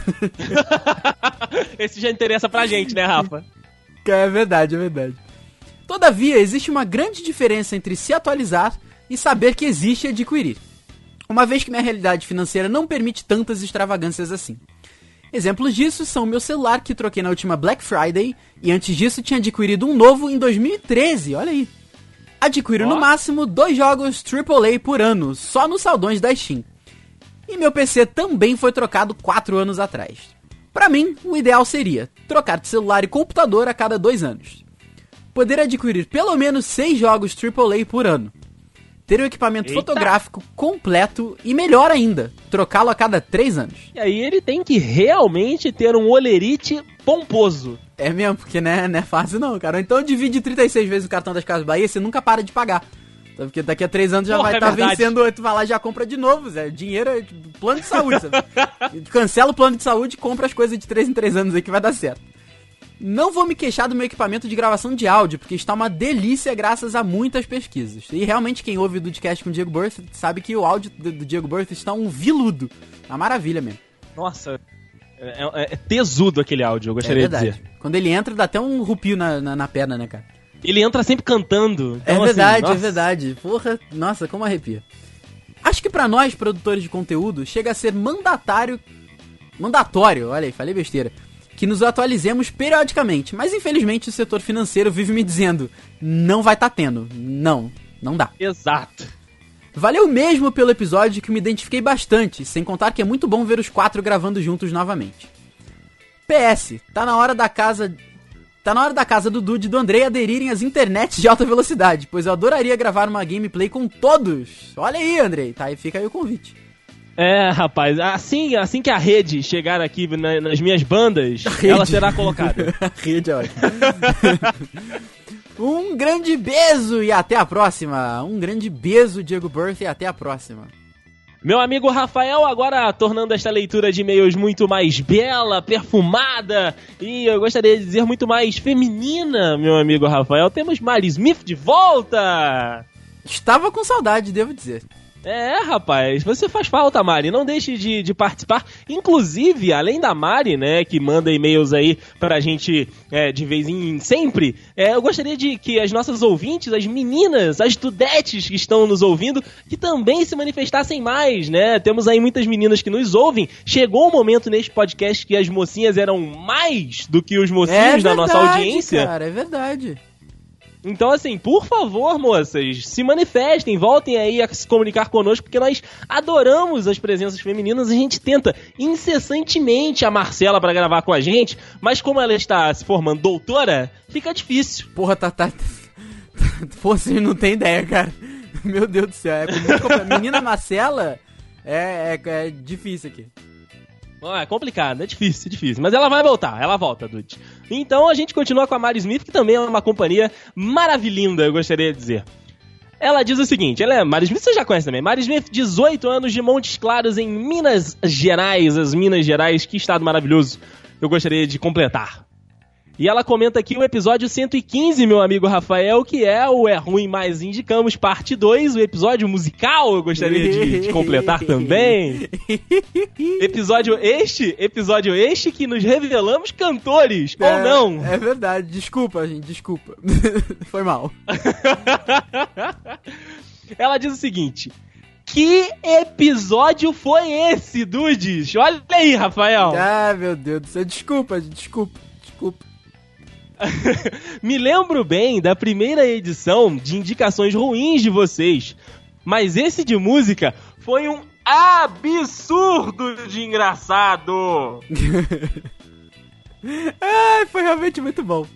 Esse já interessa pra gente, né, Rafa? É verdade, é verdade. Todavia, existe uma grande diferença entre se atualizar e saber que existe e adquirir. Uma vez que minha realidade financeira não permite tantas extravagâncias assim. Exemplos disso são o meu celular que troquei na última Black Friday e antes disso tinha adquirido um novo em dois mil e treze, olha aí. Adquiro oh. no máximo dois jogos triplo A por ano, só nos saldões da Steam. E meu P C também foi trocado quatro anos atrás. Pra mim, o ideal seria trocar de celular e computador a cada dois anos. Poder adquirir pelo menos seis jogos triplo A por ano. Ter um equipamento Eita. fotográfico completo e melhor ainda, trocá-lo a cada três anos. E aí ele tem que realmente ter um olerite pomposo. É mesmo, porque né, não é fácil não, cara. Então divide trinta e seis vezes o cartão das Casas Bahia, você nunca para de pagar. Porque daqui a três anos já Porra, vai estar é tá vencendo, tu vai lá e já compra de novo, Zé. Dinheiro é plano de saúde, sabe? Cancela o plano de saúde e compra as coisas de três em três anos aí que vai dar certo. Não vou me queixar do meu equipamento de gravação de áudio, porque está uma delícia graças a muitas pesquisas. E realmente quem ouve o Dudecast com o Diego Burth sabe que o áudio do, do Diego Burth está um viludo. Uma maravilha mesmo. Nossa, é, é, é tesudo aquele áudio, eu gostaria é de dizer. Quando ele entra dá até um rupio na, na, na perna, né, cara? Ele entra sempre cantando. Então, é verdade, assim, é verdade. Porra, nossa, como arrepia. Acho que pra nós, produtores de conteúdo, chega a ser mandatário... Mandatório, olha aí, falei besteira. Que nos atualizemos periodicamente. Mas infelizmente o setor financeiro vive me dizendo: não vai tá tendo. Não, não dá. Exato. Valeu mesmo pelo episódio que me identifiquei bastante, sem contar que é muito bom ver os quatro gravando juntos novamente. P S, tá na hora da casa... Tá na hora da casa do Dude e do Andrei aderirem às internets de alta velocidade, pois eu adoraria gravar uma gameplay com todos. Olha aí, Andrei, tá? E fica aí o convite. É, rapaz, assim, assim que a rede chegar aqui na, nas minhas bandas, ela será colocada. A rede é ótima. Um grande beijo e até a próxima. Um grande beijo, Diego Burth, e até a próxima. Meu amigo Rafael, agora tornando esta leitura de e-mails muito mais bela, perfumada e eu gostaria de dizer muito mais feminina, meu amigo Rafael, temos Mari Smith de volta! Estava com saudade, devo dizer. É, rapaz, você faz falta, Mari, não deixe de, de participar. Inclusive, além da Mari, né, que manda e-mails aí pra gente é, de vez em sempre, é, eu gostaria de que as nossas ouvintes, as meninas, as dudetes que estão nos ouvindo, que também se manifestassem mais, né? Temos aí muitas meninas que nos ouvem. Chegou o momento neste podcast que as mocinhas eram mais do que os mocinhos é verdade, da nossa audiência. Cara, é verdade. Então, assim, por favor, moças, se manifestem, voltem aí a se comunicar conosco, porque nós adoramos as presenças femininas. A gente tenta incessantemente a Marcela pra gravar com a gente, mas como ela está se formando doutora, fica difícil. Porra, tá... tá... Pô, vocês não tem ideia, cara. Meu Deus do céu. É... Menina Marcela é, é, é difícil aqui. É complicado, é difícil, é difícil. Mas ela vai voltar, ela volta, Dude. Então a gente continua com a Mari Smith, que também é uma companhia maravilhinda, eu gostaria de dizer. Ela diz o seguinte, ela é Mari Smith, você já conhece também. Mari Smith, dezoito anos, de Montes Claros, em Minas Gerais. As Minas Gerais, que estado maravilhoso. Eu gostaria de completar. E ela comenta aqui o episódio cento e quinze, meu amigo Rafael, que é o É Ruim, Mas Indicamos, parte dois, o episódio musical, eu gostaria de, de completar também. Episódio este, episódio este que nos revelamos cantores, é, ou não. É verdade, desculpa, gente, desculpa. Foi mal. Ela diz o seguinte... Que episódio foi esse, Dudes? Olha aí, Rafael. Ah, meu Deus do céu, desculpa, desculpa, desculpa. Me lembro bem da primeira edição de indicações ruins de vocês, mas esse de música foi um absurdo de engraçado. Ai, foi realmente muito bom.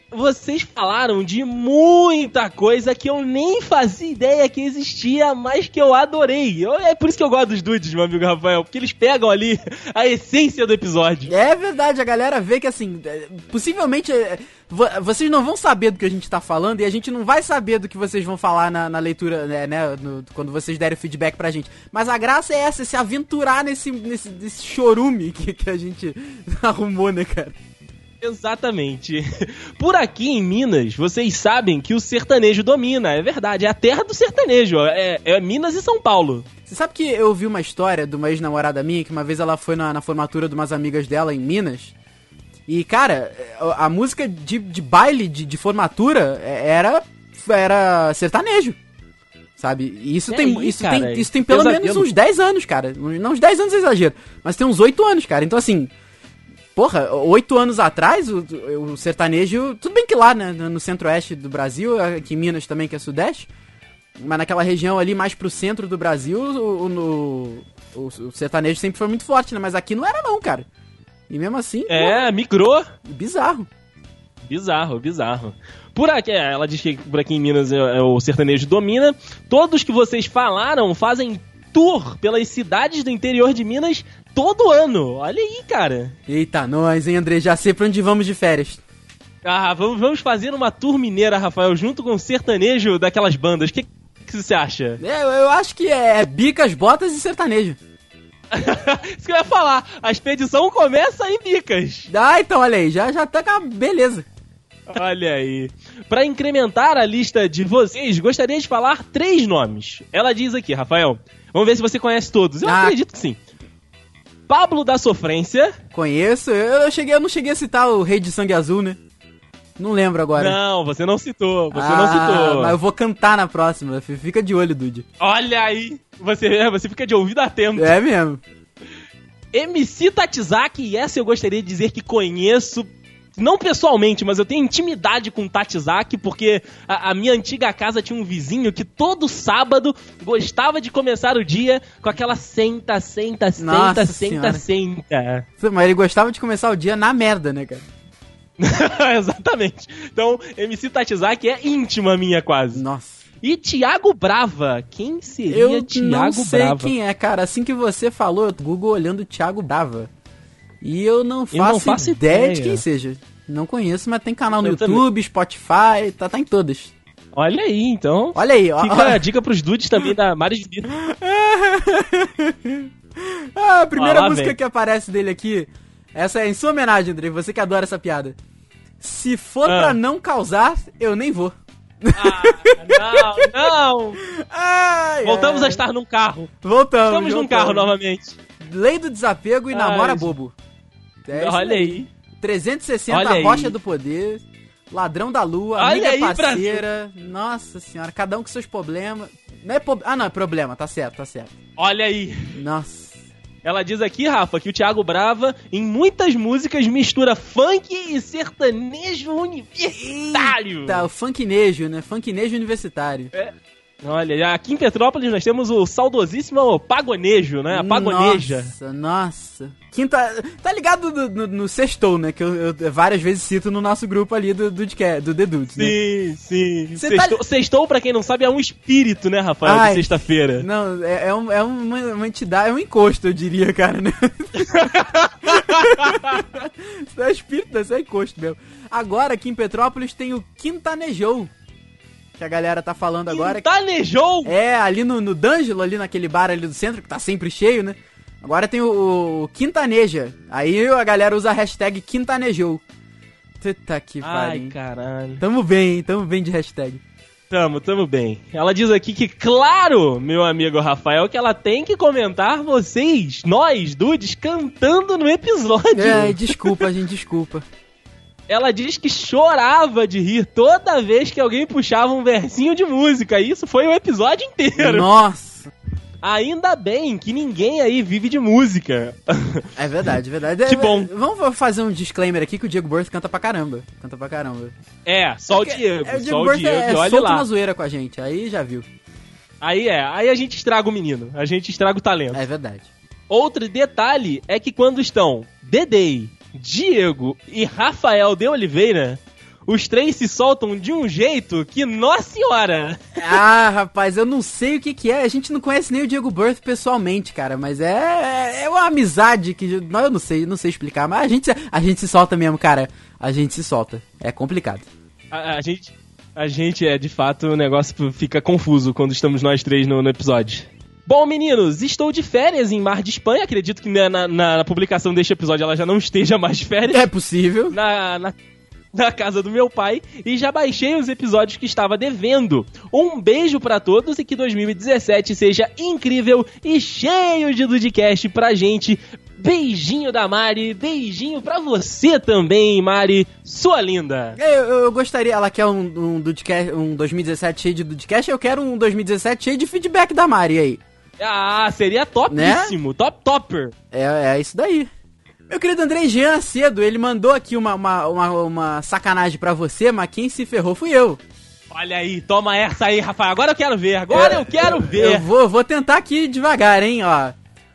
vocês falaram de muita coisa que eu nem fazia ideia que existia, mas que eu adorei. Eu, é por isso que eu gosto dos dudes, meu amigo Rafael, porque eles pegam ali a essência do episódio. É verdade, a galera vê que, assim, possivelmente vocês não vão saber do que a gente tá falando e a gente não vai saber do que vocês vão falar na, na leitura, né, né no, quando vocês derem feedback pra gente. Mas a graça é essa, se aventurar nesse, nesse, nesse chorume que, que a gente arrumou, né, cara? Exatamente. Por aqui em Minas, vocês sabem que o sertanejo domina, é verdade, é a terra do sertanejo, é, é Minas e São Paulo. Você sabe que eu vi uma história de uma ex-namorada minha, que uma vez ela foi na, na formatura de umas amigas dela em Minas, e cara, a, a música de, de baile, de, de formatura, era, era sertanejo. Sabe? E isso, é tem, aí, isso, cara, tem, isso tem pelo pesadelo. menos uns dez anos, cara. Não uns dez anos é exagero, mas tem uns oito anos, cara. Então assim... Porra, oito anos atrás, o, o sertanejo... Tudo bem que lá, né, no centro-oeste do Brasil, aqui em Minas também, que é sudeste, mas naquela região ali, mais pro centro do Brasil, o, o, o, o sertanejo sempre foi muito forte, né? Mas aqui não era não, cara. E mesmo assim... É, pô, migrou. Bizarro. Bizarro, bizarro. Por aqui, ela diz que por aqui em Minas é, é, o sertanejo domina. Todos que vocês falaram fazem tour pelas cidades do interior de Minas todo ano. Olha aí, cara. Eita, nós, hein, André? Já sei pra onde vamos de férias. Ah, vamos, vamos fazer uma tour mineira, Rafael, junto com o sertanejo daquelas bandas. O que, que você acha? É, eu, eu acho que é bicas, botas e sertanejo. Isso que eu ia falar. A expedição começa em Bicas. Ah, então, olha aí. Já, já tá com a beleza. Olha aí. Pra incrementar a lista de vocês, gostaria de falar três nomes. Ela diz aqui, Rafael. Vamos ver se você conhece todos. Eu Ah. acredito que sim. Pablo da Sofrência. Conheço. Eu, eu, cheguei, eu não cheguei a citar o Rei de Sangue Azul, né? Não lembro agora. Não, você não citou. Você ah, não citou. Mas eu vou cantar na próxima. Fica de olho, Dude. Olha aí. Você, você fica de ouvido atento. É mesmo. M C Tatizaki, e essa eu gostaria de dizer que conheço, não pessoalmente, mas eu tenho intimidade com o Tatizaki, porque a, a minha antiga casa tinha um vizinho que todo sábado gostava de começar o dia com aquela senta, senta, senta, Nossa senta, senhora. senta. Mas ele gostava de começar o dia na merda, né, cara? Exatamente. Então, M C Tatizaki é íntima minha quase. Nossa. E Thiago Brava. Quem seria Eu Thiago não sei Brava? quem é, cara. Assim que você falou, eu tô Google olhando o Thiago Brava. E eu não faço, Eu não faço ideia, ideia de quem seja. Não conheço, mas tem canal no Eu YouTube, também. Spotify, tá, tá em todas. Olha aí, então. Olha aí, ó. Fica ó. a dica pros dudes também da Mari de Brito. Ah, a primeira Ó, lá música vem. que aparece dele aqui, essa é em sua homenagem, André, você que adora essa piada. Se for Ah. pra não causar, eu nem vou. Ah, não, não. Ai, Voltamos ai. a estar num carro. Voltamos. Estamos num voltamos. carro novamente. Lei do desapego e Ai, namora gente. bobo. É isso Olha aí. trezentos e sessenta, Olha aí. Rocha do Poder, Ladrão da Lua, Olha Amiga aí, Parceira. Nossa senhora, cada um com seus problemas. Não é po... Ah, não, é problema, tá certo, tá certo. Olha aí. Nossa. Ela diz aqui, Rafa, que o Thiago Brava, em muitas músicas, mistura funk e sertanejo universitário. Tá, o funknejo, né? Funknejo universitário. Olha, aqui em Petrópolis nós temos o saudosíssimo pagonejo, né? A pagoneja. Nossa, nossa. Quinta... Tá ligado no, no, no Sextou, né? Que eu, eu várias vezes cito no nosso grupo ali do, do, do, do The Dudes, né? Sim, sim. Cê Sextou, tá- Sextou, pra quem não sabe, é um espírito, né, Rafael, Ai. de sexta-feira. Não, é, é, um, é uma, uma entidade, é um encosto, eu diria, cara, né? Isso não é espírito, isso é encosto mesmo. Agora, aqui em Petrópolis, tem o Quintanejou, que a galera tá falando agora. Quintanejou! É, ali no, no D'Angelo, ali naquele bar ali do centro, que tá sempre cheio, né? Agora tem o, o Quintaneja. Aí a galera usa a hashtag Quintanejou. Puta que Ai, pariu. caralho. Tamo bem, hein? Tamo bem de hashtag. Tamo, tamo bem. Ela diz aqui que, claro, meu amigo Rafael, que ela tem que comentar vocês, nós, dudes, cantando no episódio. É, desculpa, gente, desculpa. Ela diz que chorava de rir toda vez que alguém puxava um versinho de música. E isso foi o episódio inteiro. Nossa. Ainda bem que ninguém aí vive de música. É verdade, é verdade. Que É, bom. Vamos fazer um disclaimer aqui que o Diego Borto canta pra caramba. Canta pra caramba. É, só o Porque Diego. É, o Diego só o Borto Diego. é, e é olha solto lá. na zoeira com a gente, aí já viu. Aí é, aí a gente estraga o menino. A gente estraga o talento. É verdade. Outro detalhe é que quando estão Dedei, Diego e Rafael de Oliveira, os três se soltam de um jeito que, nossa senhora! Ah, rapaz, eu não sei o que que é. A gente não conhece nem o Diego Berth pessoalmente, cara. Mas é, é uma amizade que... Não, eu não sei, não sei explicar. Mas a gente, a gente se solta mesmo, cara. A gente se solta. É complicado. A, a gente... A gente é, de fato, o negócio fica confuso quando estamos nós três no, no episódio. Bom, meninos, estou de férias em Mar de Espanha. Acredito que na, na, na publicação deste episódio ela já não esteja mais de férias. É possível. Na, na, na casa do meu pai. E já baixei os episódios que estava devendo. Um beijo pra todos e que dois mil e dezessete seja incrível e cheio de Dudcast pra gente. Beijinho da Mari, beijinho pra você também, Mari, sua linda. Eu, eu, eu gostaria, ela quer um, um, Dudcast, um dois mil e dezessete cheio de Dudcast, eu quero um dois mil e dezessete cheio de feedback da Mari aí. Ah, seria topíssimo, né? Top topper. É, é isso daí. Meu querido André Jean Cedo, ele mandou aqui uma, uma, uma, uma sacanagem pra você, mas quem se ferrou fui eu. Olha aí, toma essa aí, Rafael, agora eu quero ver, agora eu, eu quero ver. Eu vou, vou tentar aqui devagar, hein, ó.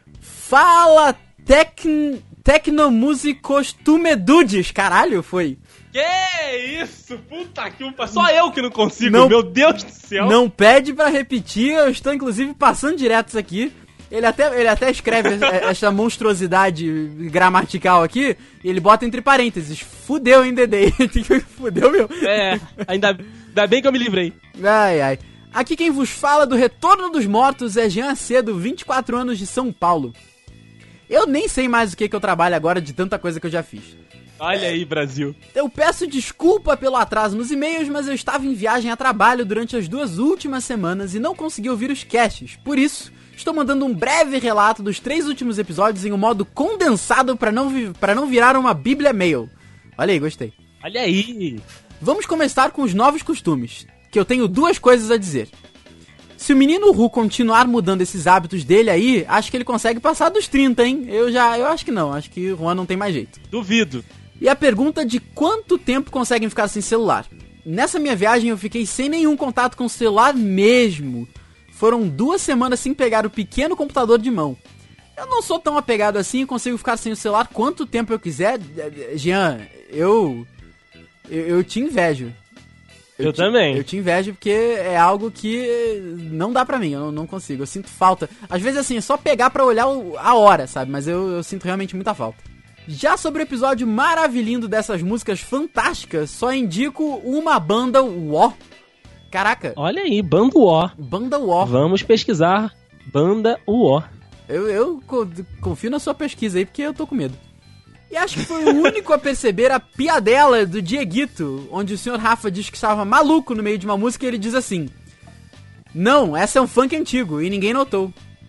Fala... Tec... Tecnomusicos Tumedudes, caralho, foi. Que isso, puta que pariu. Só eu que não consigo, não, meu Deus do céu. Não pede pra repetir, eu estou inclusive passando direto isso aqui. Ele até, ele até escreve essa monstruosidade gramatical aqui, e ele bota entre parênteses, fudeu, hein, Dedê? Fudeu, meu. É, ainda, ainda bem que eu me livrei. Ai, ai. Aqui quem vos fala do Retorno dos Mortos é Jean Cedo, vinte e quatro anos de São Paulo. Eu nem sei mais o que que eu trabalho agora de tanta coisa que eu já fiz. Olha aí, Brasil. Eu peço desculpa pelo atraso nos e-mails, mas eu estava em viagem a trabalho durante as duas últimas semanas e não consegui ouvir os casts. Por isso, estou mandando um breve relato dos três últimos episódios em um modo condensado para não, vi- para não virar uma bíblia mail. Olha aí, gostei. Olha aí. Vamos começar com os novos costumes, que eu tenho duas coisas a dizer. Se o menino Ru continuar mudando esses hábitos dele aí, acho que ele consegue passar dos trinta, hein? Eu já, eu acho que não, acho que o Juan não tem mais jeito. Duvido. E a pergunta de quanto tempo conseguem ficar sem celular? Nessa minha viagem eu fiquei sem nenhum contato com o celular mesmo. Foram duas semanas sem pegar o pequeno computador de mão. Eu não sou tão apegado assim e consigo ficar sem o celular quanto tempo eu quiser. Jean, eu... Eu, eu te invejo. Eu, eu te, também. Eu te invejo porque é algo que não dá pra mim, eu não, não consigo. Eu sinto falta. Às vezes, assim, é só pegar pra olhar o, a hora, sabe? Mas eu, eu sinto realmente muita falta. Já sobre o episódio maravilhoso dessas músicas fantásticas, só indico uma banda Uó. Caraca. Olha aí, Banda Uó. Banda Uó. Vamos pesquisar Banda Uó. Eu, eu confio na sua pesquisa aí porque eu tô com medo. E acho que foi o único a perceber a piadela do Dieguito, onde o senhor Rafa diz que estava maluco no meio de uma música e ele diz assim: não, essa é um funk antigo, e ninguém notou.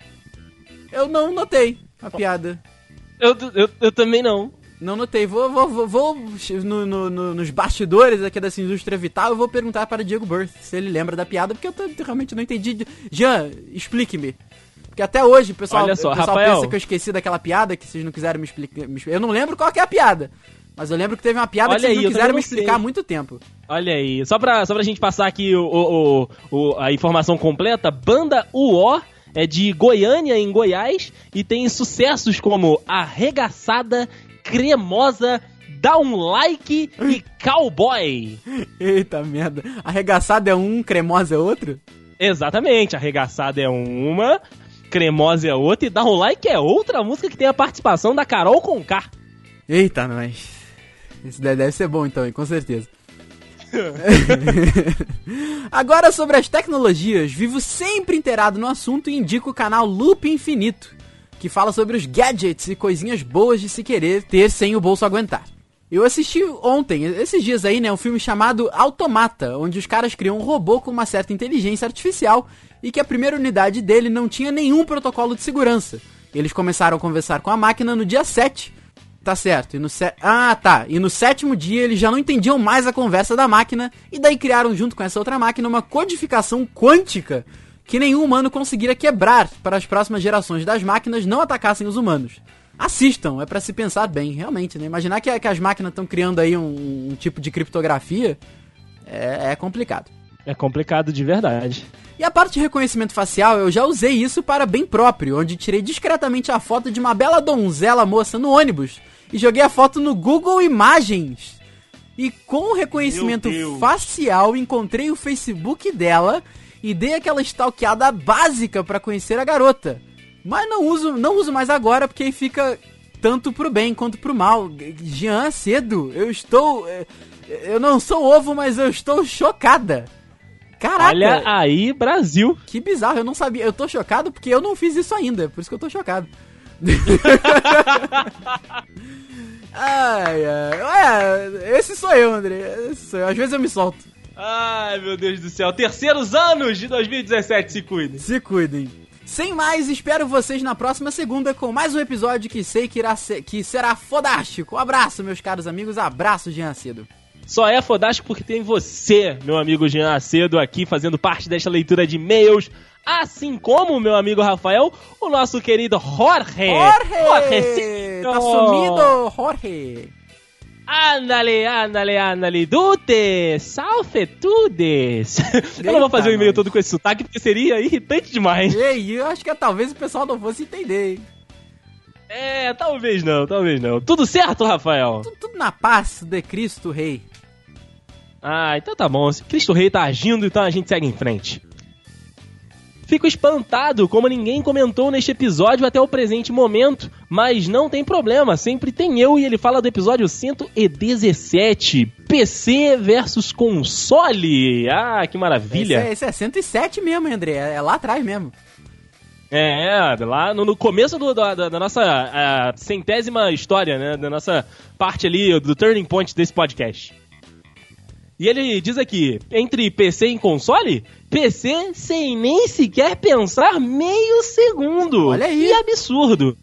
Eu não notei a piada. Eu, eu, eu também não. Não notei. Vou, vou, vou, vou no, no, no, nos bastidores aqui dessa indústria vital, eu vou perguntar para Diego Berth se ele lembra da piada, porque eu, tô, eu realmente não entendi. Jean, explique-me. Porque até hoje o pessoal, Olha só, o pessoal Rafael, pensa que eu esqueci daquela piada, que vocês não quiseram me explicar. Eu não lembro qual que é a piada. Mas eu lembro que teve uma piada Olha que vocês aí, não quiseram não me explicar sei. há muito tempo. Olha aí, só pra, só pra gente passar aqui o, o, o, a informação completa, Banda Uó é de Goiânia, em Goiás, e tem sucessos como Arregaçada, Cremosa, Dá um Like e Cowboy. Eita merda. Arregaçado é um, cremosa é outro? Exatamente, Arregaçada é uma, Cremosa é outra e Dá um Like é outra música que tem a participação da Carol Conká. Eita, nós. Isso deve ser bom então, hein? Com certeza. Agora sobre as tecnologias, vivo sempre inteirado no assunto e indico o canal Loop Infinito, que fala sobre os gadgets e coisinhas boas de se querer ter sem o bolso aguentar. Eu assisti ontem, esses dias aí, né, um filme chamado Automata, onde os caras criam um robô com uma certa inteligência artificial e que a primeira unidade dele não tinha nenhum protocolo de segurança. Eles começaram a conversar com a máquina no dia sete. Tá certo, e no sé... Ah, tá. E no sétimo dia eles já não entendiam mais a conversa da máquina e daí criaram junto com essa outra máquina uma codificação quântica que nenhum humano conseguiria quebrar para as próximas gerações das máquinas não atacassem os humanos. Assistam, é pra se pensar bem, realmente, né? Imaginar que, que as máquinas estão criando aí um, um tipo de criptografia é, é complicado. É complicado de verdade. E a parte de reconhecimento facial, eu já usei isso para bem próprio, onde tirei discretamente a foto de uma bela donzela moça no ônibus e joguei a foto no Google Imagens. e com reconhecimento facial encontrei o Facebook dela e dei aquela stalkeada básica pra conhecer a garota. Mas não uso, não uso mais agora, porque aí fica tanto pro bem quanto pro mal. Jean Acedo, eu estou... Eu não sou ovo, mas eu estou chocada. Caraca! Olha aí, Brasil! Que bizarro, eu não sabia. Eu tô chocado porque eu não fiz isso ainda, por isso que eu tô chocado. Ai, ai. É, esse sou eu, André. Esse sou eu. Às vezes eu me solto. Ai, meu Deus do céu. Terceiros anos de dois mil e dezessete, se cuidem. Se cuidem. Sem mais, espero vocês na próxima segunda com mais um episódio que sei que, irá ser, que será fodástico. Um abraço, meus caros amigos. Abraço, Jean Acedo. Só é fodástico porque tem você, meu amigo Jean Acedo, aqui fazendo parte desta leitura de e-mails. Assim como o meu amigo Rafael, o nosso querido Jorge. Jorge! Jorge! Tá sumido, Jorge! Andale, andale, andale, dute, salfetudes. Eu não vou fazer o e-mail todo com esse sotaque porque seria irritante demais. Ei, eu acho que talvez o pessoal não fosse entender, hein? É, talvez não, talvez não. Tudo certo, Rafael? Tudo, tudo na paz de Cristo Rei. Ah, então tá bom. Se Cristo Rei tá agindo, então a gente segue em frente. Fico espantado como ninguém comentou neste episódio até o presente momento, mas não tem problema, sempre tem eu e ele fala do episódio cento e dezessete, P C versus console. Ah, que maravilha. Esse é, esse é cento e sete mesmo, André, é lá atrás mesmo. É, lá no, no começo do, da, da nossa a, centésima história, né, da nossa parte ali, do turning point desse podcast. E ele diz aqui, entre P C e console, P C sem nem sequer pensar meio segundo. Olha aí. Que absurdo.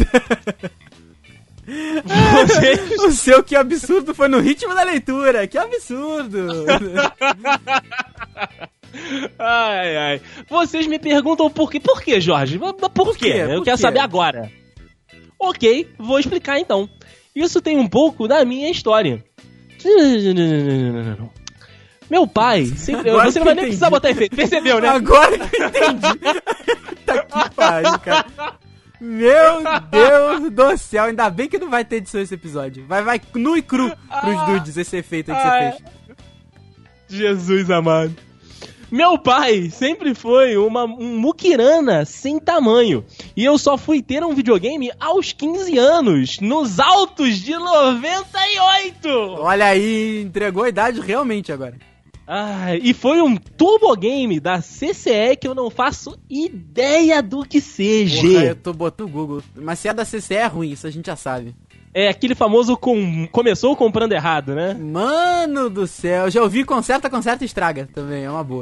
Vocês... O seu que absurdo foi no ritmo da leitura. Que absurdo. Ai, ai. Vocês me perguntam por quê. Por quê, Jorge? Por, por quê? quê? Eu por quero quê? saber agora. Ok, vou explicar então. Isso tem um pouco da minha história. Meu pai sempre... Agora Você não vai nem entendi. precisar botar efeito, percebeu, né? Agora que eu entendi. Tá que pariu, cara. Meu Deus do céu, ainda bem que não vai ter edição esse episódio. Vai, vai nu e cru pros dudes esse efeito aí que Ah, você fez. Jesus amado. Meu pai sempre foi uma, um muquirana sem tamanho. E eu só fui ter um videogame aos quinze anos, nos altos de noventa e oito. Olha aí, entregou a idade realmente agora. Ah, e foi um turbo game da C C E que eu não faço ideia do que seja. Porra, eu tô botando o Google. Mas se é da C C E é ruim, isso a gente já sabe. É aquele famoso com... começou comprando errado, né? Mano do céu, já ouvi conserta, conserta e estraga também, é uma boa.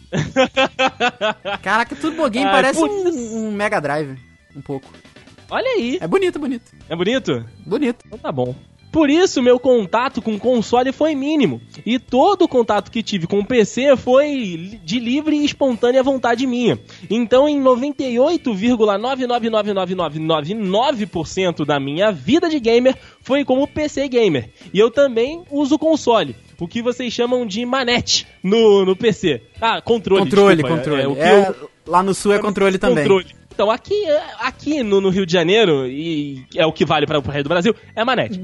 Caraca, Turbo Game Ai, parece putz. um, um Mega Drive, um pouco. Olha aí. É bonito, bonito. É bonito? Bonito. Então tá bom. Por isso, meu contato com o console foi mínimo. E todo o contato que tive com o P C foi de livre e espontânea vontade minha. Então, em noventa e oito vírgula nove nove nove nove nove nove nove por cento da minha vida de gamer foi como P C gamer. E eu também uso console. O que vocês chamam de manete no, no P C. Ah, controle. Controle, desculpa, controle. É, é, o que É, eu... lá no sul é controle também. Controle. Então, aqui, aqui no, no Rio de Janeiro, e é o que vale para o resto do Brasil, é manete.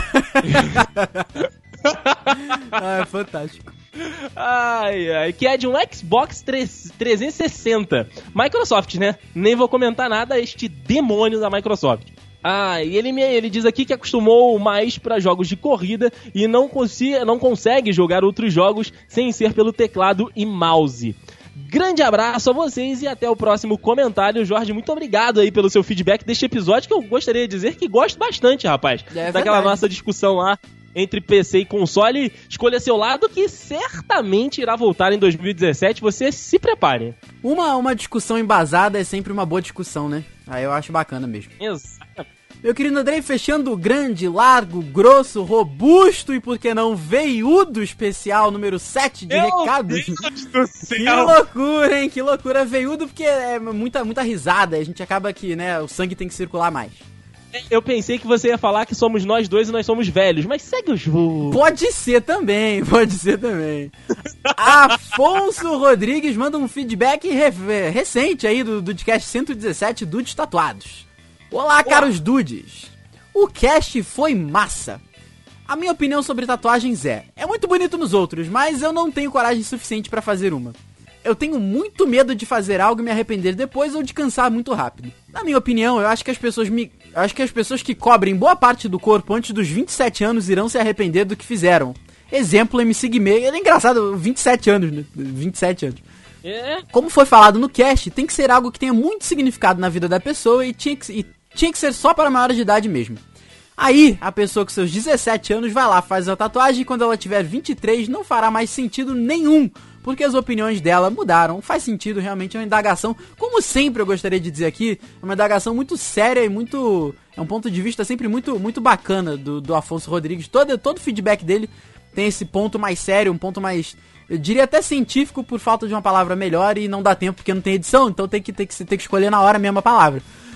Ah, é fantástico. Ai, ai, que é de um Xbox trezentos e sessenta. Microsoft, né? Nem vou comentar nada, este demônio da Microsoft. Ah, e ele, me, ele diz aqui que acostumou mais para jogos de corrida e não, consi, não consegue jogar outros jogos sem ser pelo teclado e mouse. Grande abraço a vocês e até o próximo comentário. Jorge, muito obrigado aí pelo seu feedback deste episódio, que eu gostaria de dizer que gosto bastante, rapaz. É daquela verdade. nossa discussão lá entre P C e console. Escolha seu lado, que certamente irá voltar em dois mil e dezessete. Você se prepare. Uma, uma discussão embasada é sempre uma boa discussão, né? Aí eu acho bacana mesmo. Exatamente. Meu querido Andrei, fechando o grande, largo, grosso, robusto e, por que não, veiudo especial número sete de Meu recados. Deus do céu. Que loucura, hein? Que loucura. Veiudo porque é muita, muita risada. A gente acaba que, né, o sangue tem que circular mais. Eu pensei que você ia falar que somos nós dois e nós somos velhos, mas segue o jogo. Pode ser também, pode ser também. Afonso Rodrigues manda um feedback re- recente aí do Dudecast cento e dezessete, Dudes Tatuados. Olá, caros dudes. O cast foi massa. A minha opinião sobre tatuagens é, é muito bonito nos outros, mas eu não tenho coragem suficiente pra fazer uma. Eu tenho muito medo de fazer algo e me arrepender depois ou de cansar muito rápido. Na minha opinião, eu acho que as pessoas me... eu acho que as pessoas que cobrem boa parte do corpo antes dos vinte e sete anos irão se arrepender do que fizeram. Exemplo, M C Guimê. Ele é engraçado, vinte e sete anos, né? vinte e sete anos. É. Como foi falado no cast, tem que ser algo que tenha muito significado na vida da pessoa e tinha que, e tinha que ser só para maiores de idade mesmo. Aí, a pessoa com seus dezessete anos vai lá, faz a tatuagem e quando ela tiver vinte e três não fará mais sentido nenhum. Porque as opiniões dela mudaram. Faz sentido, realmente, é uma indagação. Como sempre eu gostaria de dizer aqui, é uma indagação muito séria e muito... é um ponto de vista sempre muito, muito bacana do, do Afonso Rodrigues. Todo, todo feedback dele tem esse ponto mais sério, um ponto mais... eu diria até científico, por falta de uma palavra melhor, e não dá tempo porque não tem edição, então tem que, tem que, tem que escolher na hora mesmo a palavra.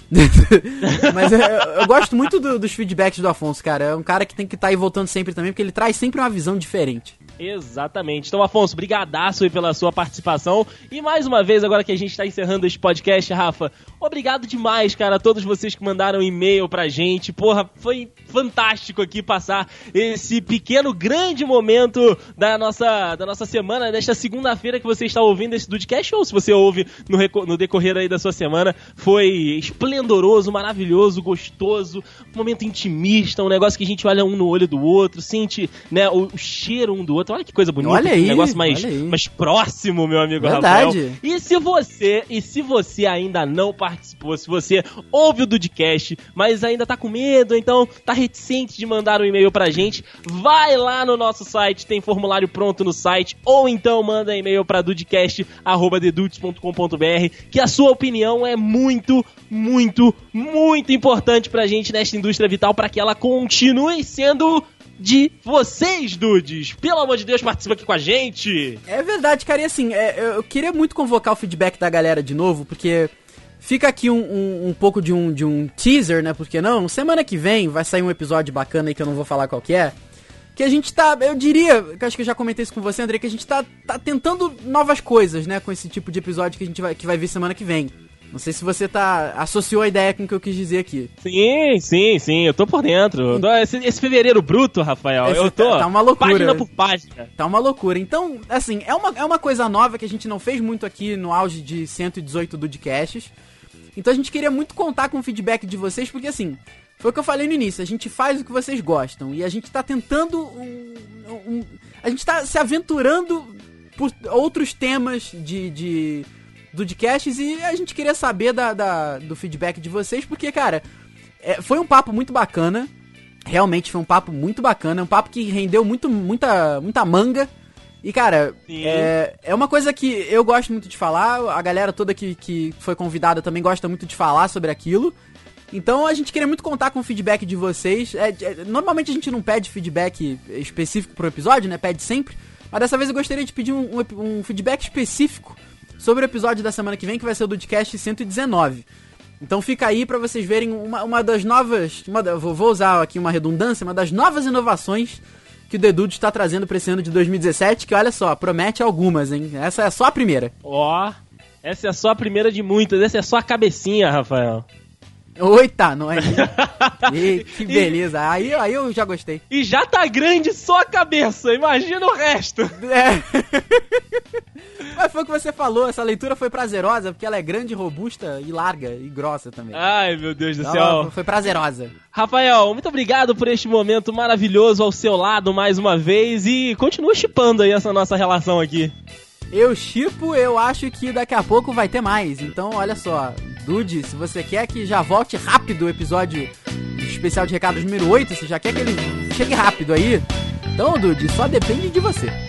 Mas eu, eu gosto muito do, dos feedbacks do Afonso, cara. É um cara que tem que estar tá aí voltando sempre também, porque ele traz sempre uma visão diferente. Exatamente. Então, Afonso, brigadaço aí pela sua participação. E mais uma vez, agora que a gente tá encerrando este podcast, Rafa, obrigado demais, cara, a todos vocês que mandaram e-mail pra gente. Porra, foi fantástico aqui passar esse pequeno, grande momento da nossa, da nossa semana, desta segunda-feira que você está ouvindo esse podcast, ou se você ouve no, no decorrer aí da sua semana. Foi esplendoroso, maravilhoso, gostoso, um momento intimista, um negócio que a gente olha um no olho do outro, sente, né, o, o cheiro um do outro. Olha que coisa bonita, olha aí, um negócio mais, mais próximo, meu amigo Verdade. Rafael. E se você, e se você ainda não participou, se você ouve o Dudcast, mas ainda tá com medo, então tá reticente de mandar um e-mail pra gente, vai lá no nosso site, tem formulário pronto no site, ou então manda e-mail pra dudcast arroba dedudes ponto com ponto br, que a sua opinião é muito, muito, muito importante pra gente nesta indústria vital, pra que ela continue sendo de vocês, dudes. Pelo amor de Deus, participa aqui com a gente. É verdade, cara, e assim, é, eu queria muito convocar o feedback da galera de novo, porque fica aqui um, um, um pouco de um, de um teaser, né, porque não, semana que vem vai sair um episódio bacana aí que eu não vou falar qual que é, que a gente tá, eu diria, que acho que eu já comentei isso com você, André, que a gente tá, tá tentando novas coisas, né, com esse tipo de episódio que a gente vai, que vai vir semana que vem. Não sei se você tá associou a ideia com o que eu quis dizer aqui. Sim, sim, sim, eu tô por dentro. Esse, esse fevereiro bruto, Rafael, esse eu tô tá, tá uma loucura. Página por página. Tá uma loucura. Então, assim, é uma, é uma coisa nova que a gente não fez muito aqui no auge de cento e dezoito Dudcasts. Então a gente queria muito contar com o feedback de vocês, porque assim, foi o que eu falei no início, a gente faz o que vocês gostam. E a gente tá tentando um, um, a gente tá se aventurando por outros temas de... de Dudcasts, e a gente queria saber da, da, do feedback de vocês, porque, cara, é, foi um papo muito bacana, realmente foi um papo muito bacana, um papo que rendeu muito, muita, muita manga, e, cara, é, é uma coisa que eu gosto muito de falar, a galera toda que, que foi convidada também gosta muito de falar sobre aquilo, então a gente queria muito contar com o feedback de vocês. É, é, normalmente a gente não pede feedback específico pro episódio, né, pede sempre, mas dessa vez eu gostaria de pedir um, um, um feedback específico sobre o episódio da semana que vem, que vai ser o Dudcast cento e dezenove. Então fica aí pra vocês verem uma, uma das novas... Uma, vou usar aqui uma redundância, uma das novas inovações que o The Dudes está trazendo pra esse ano de dois mil e dezessete, que olha só, promete algumas, hein? Essa é só a primeira. Ó, oh, essa é só a primeira de muitas, essa é só a cabecinha, Rafael. Oita, não é? E, que beleza, aí, aí eu já gostei. E já tá grande só a cabeça, imagina o resto. É. Mas foi o que você falou, essa leitura foi prazerosa, porque ela é grande, robusta e larga e grossa também. Ai, meu Deus do então, céu. Foi prazerosa. Rafael, muito obrigado por este momento maravilhoso ao seu lado mais uma vez e continua chipando aí essa nossa relação aqui. Eu chipo, eu acho que daqui a pouco vai ter mais. Então, olha só, Dude, se você quer que já volte rápido o episódio especial de recados número oito, se já quer que ele chegue rápido aí, então, Dude, só depende de você.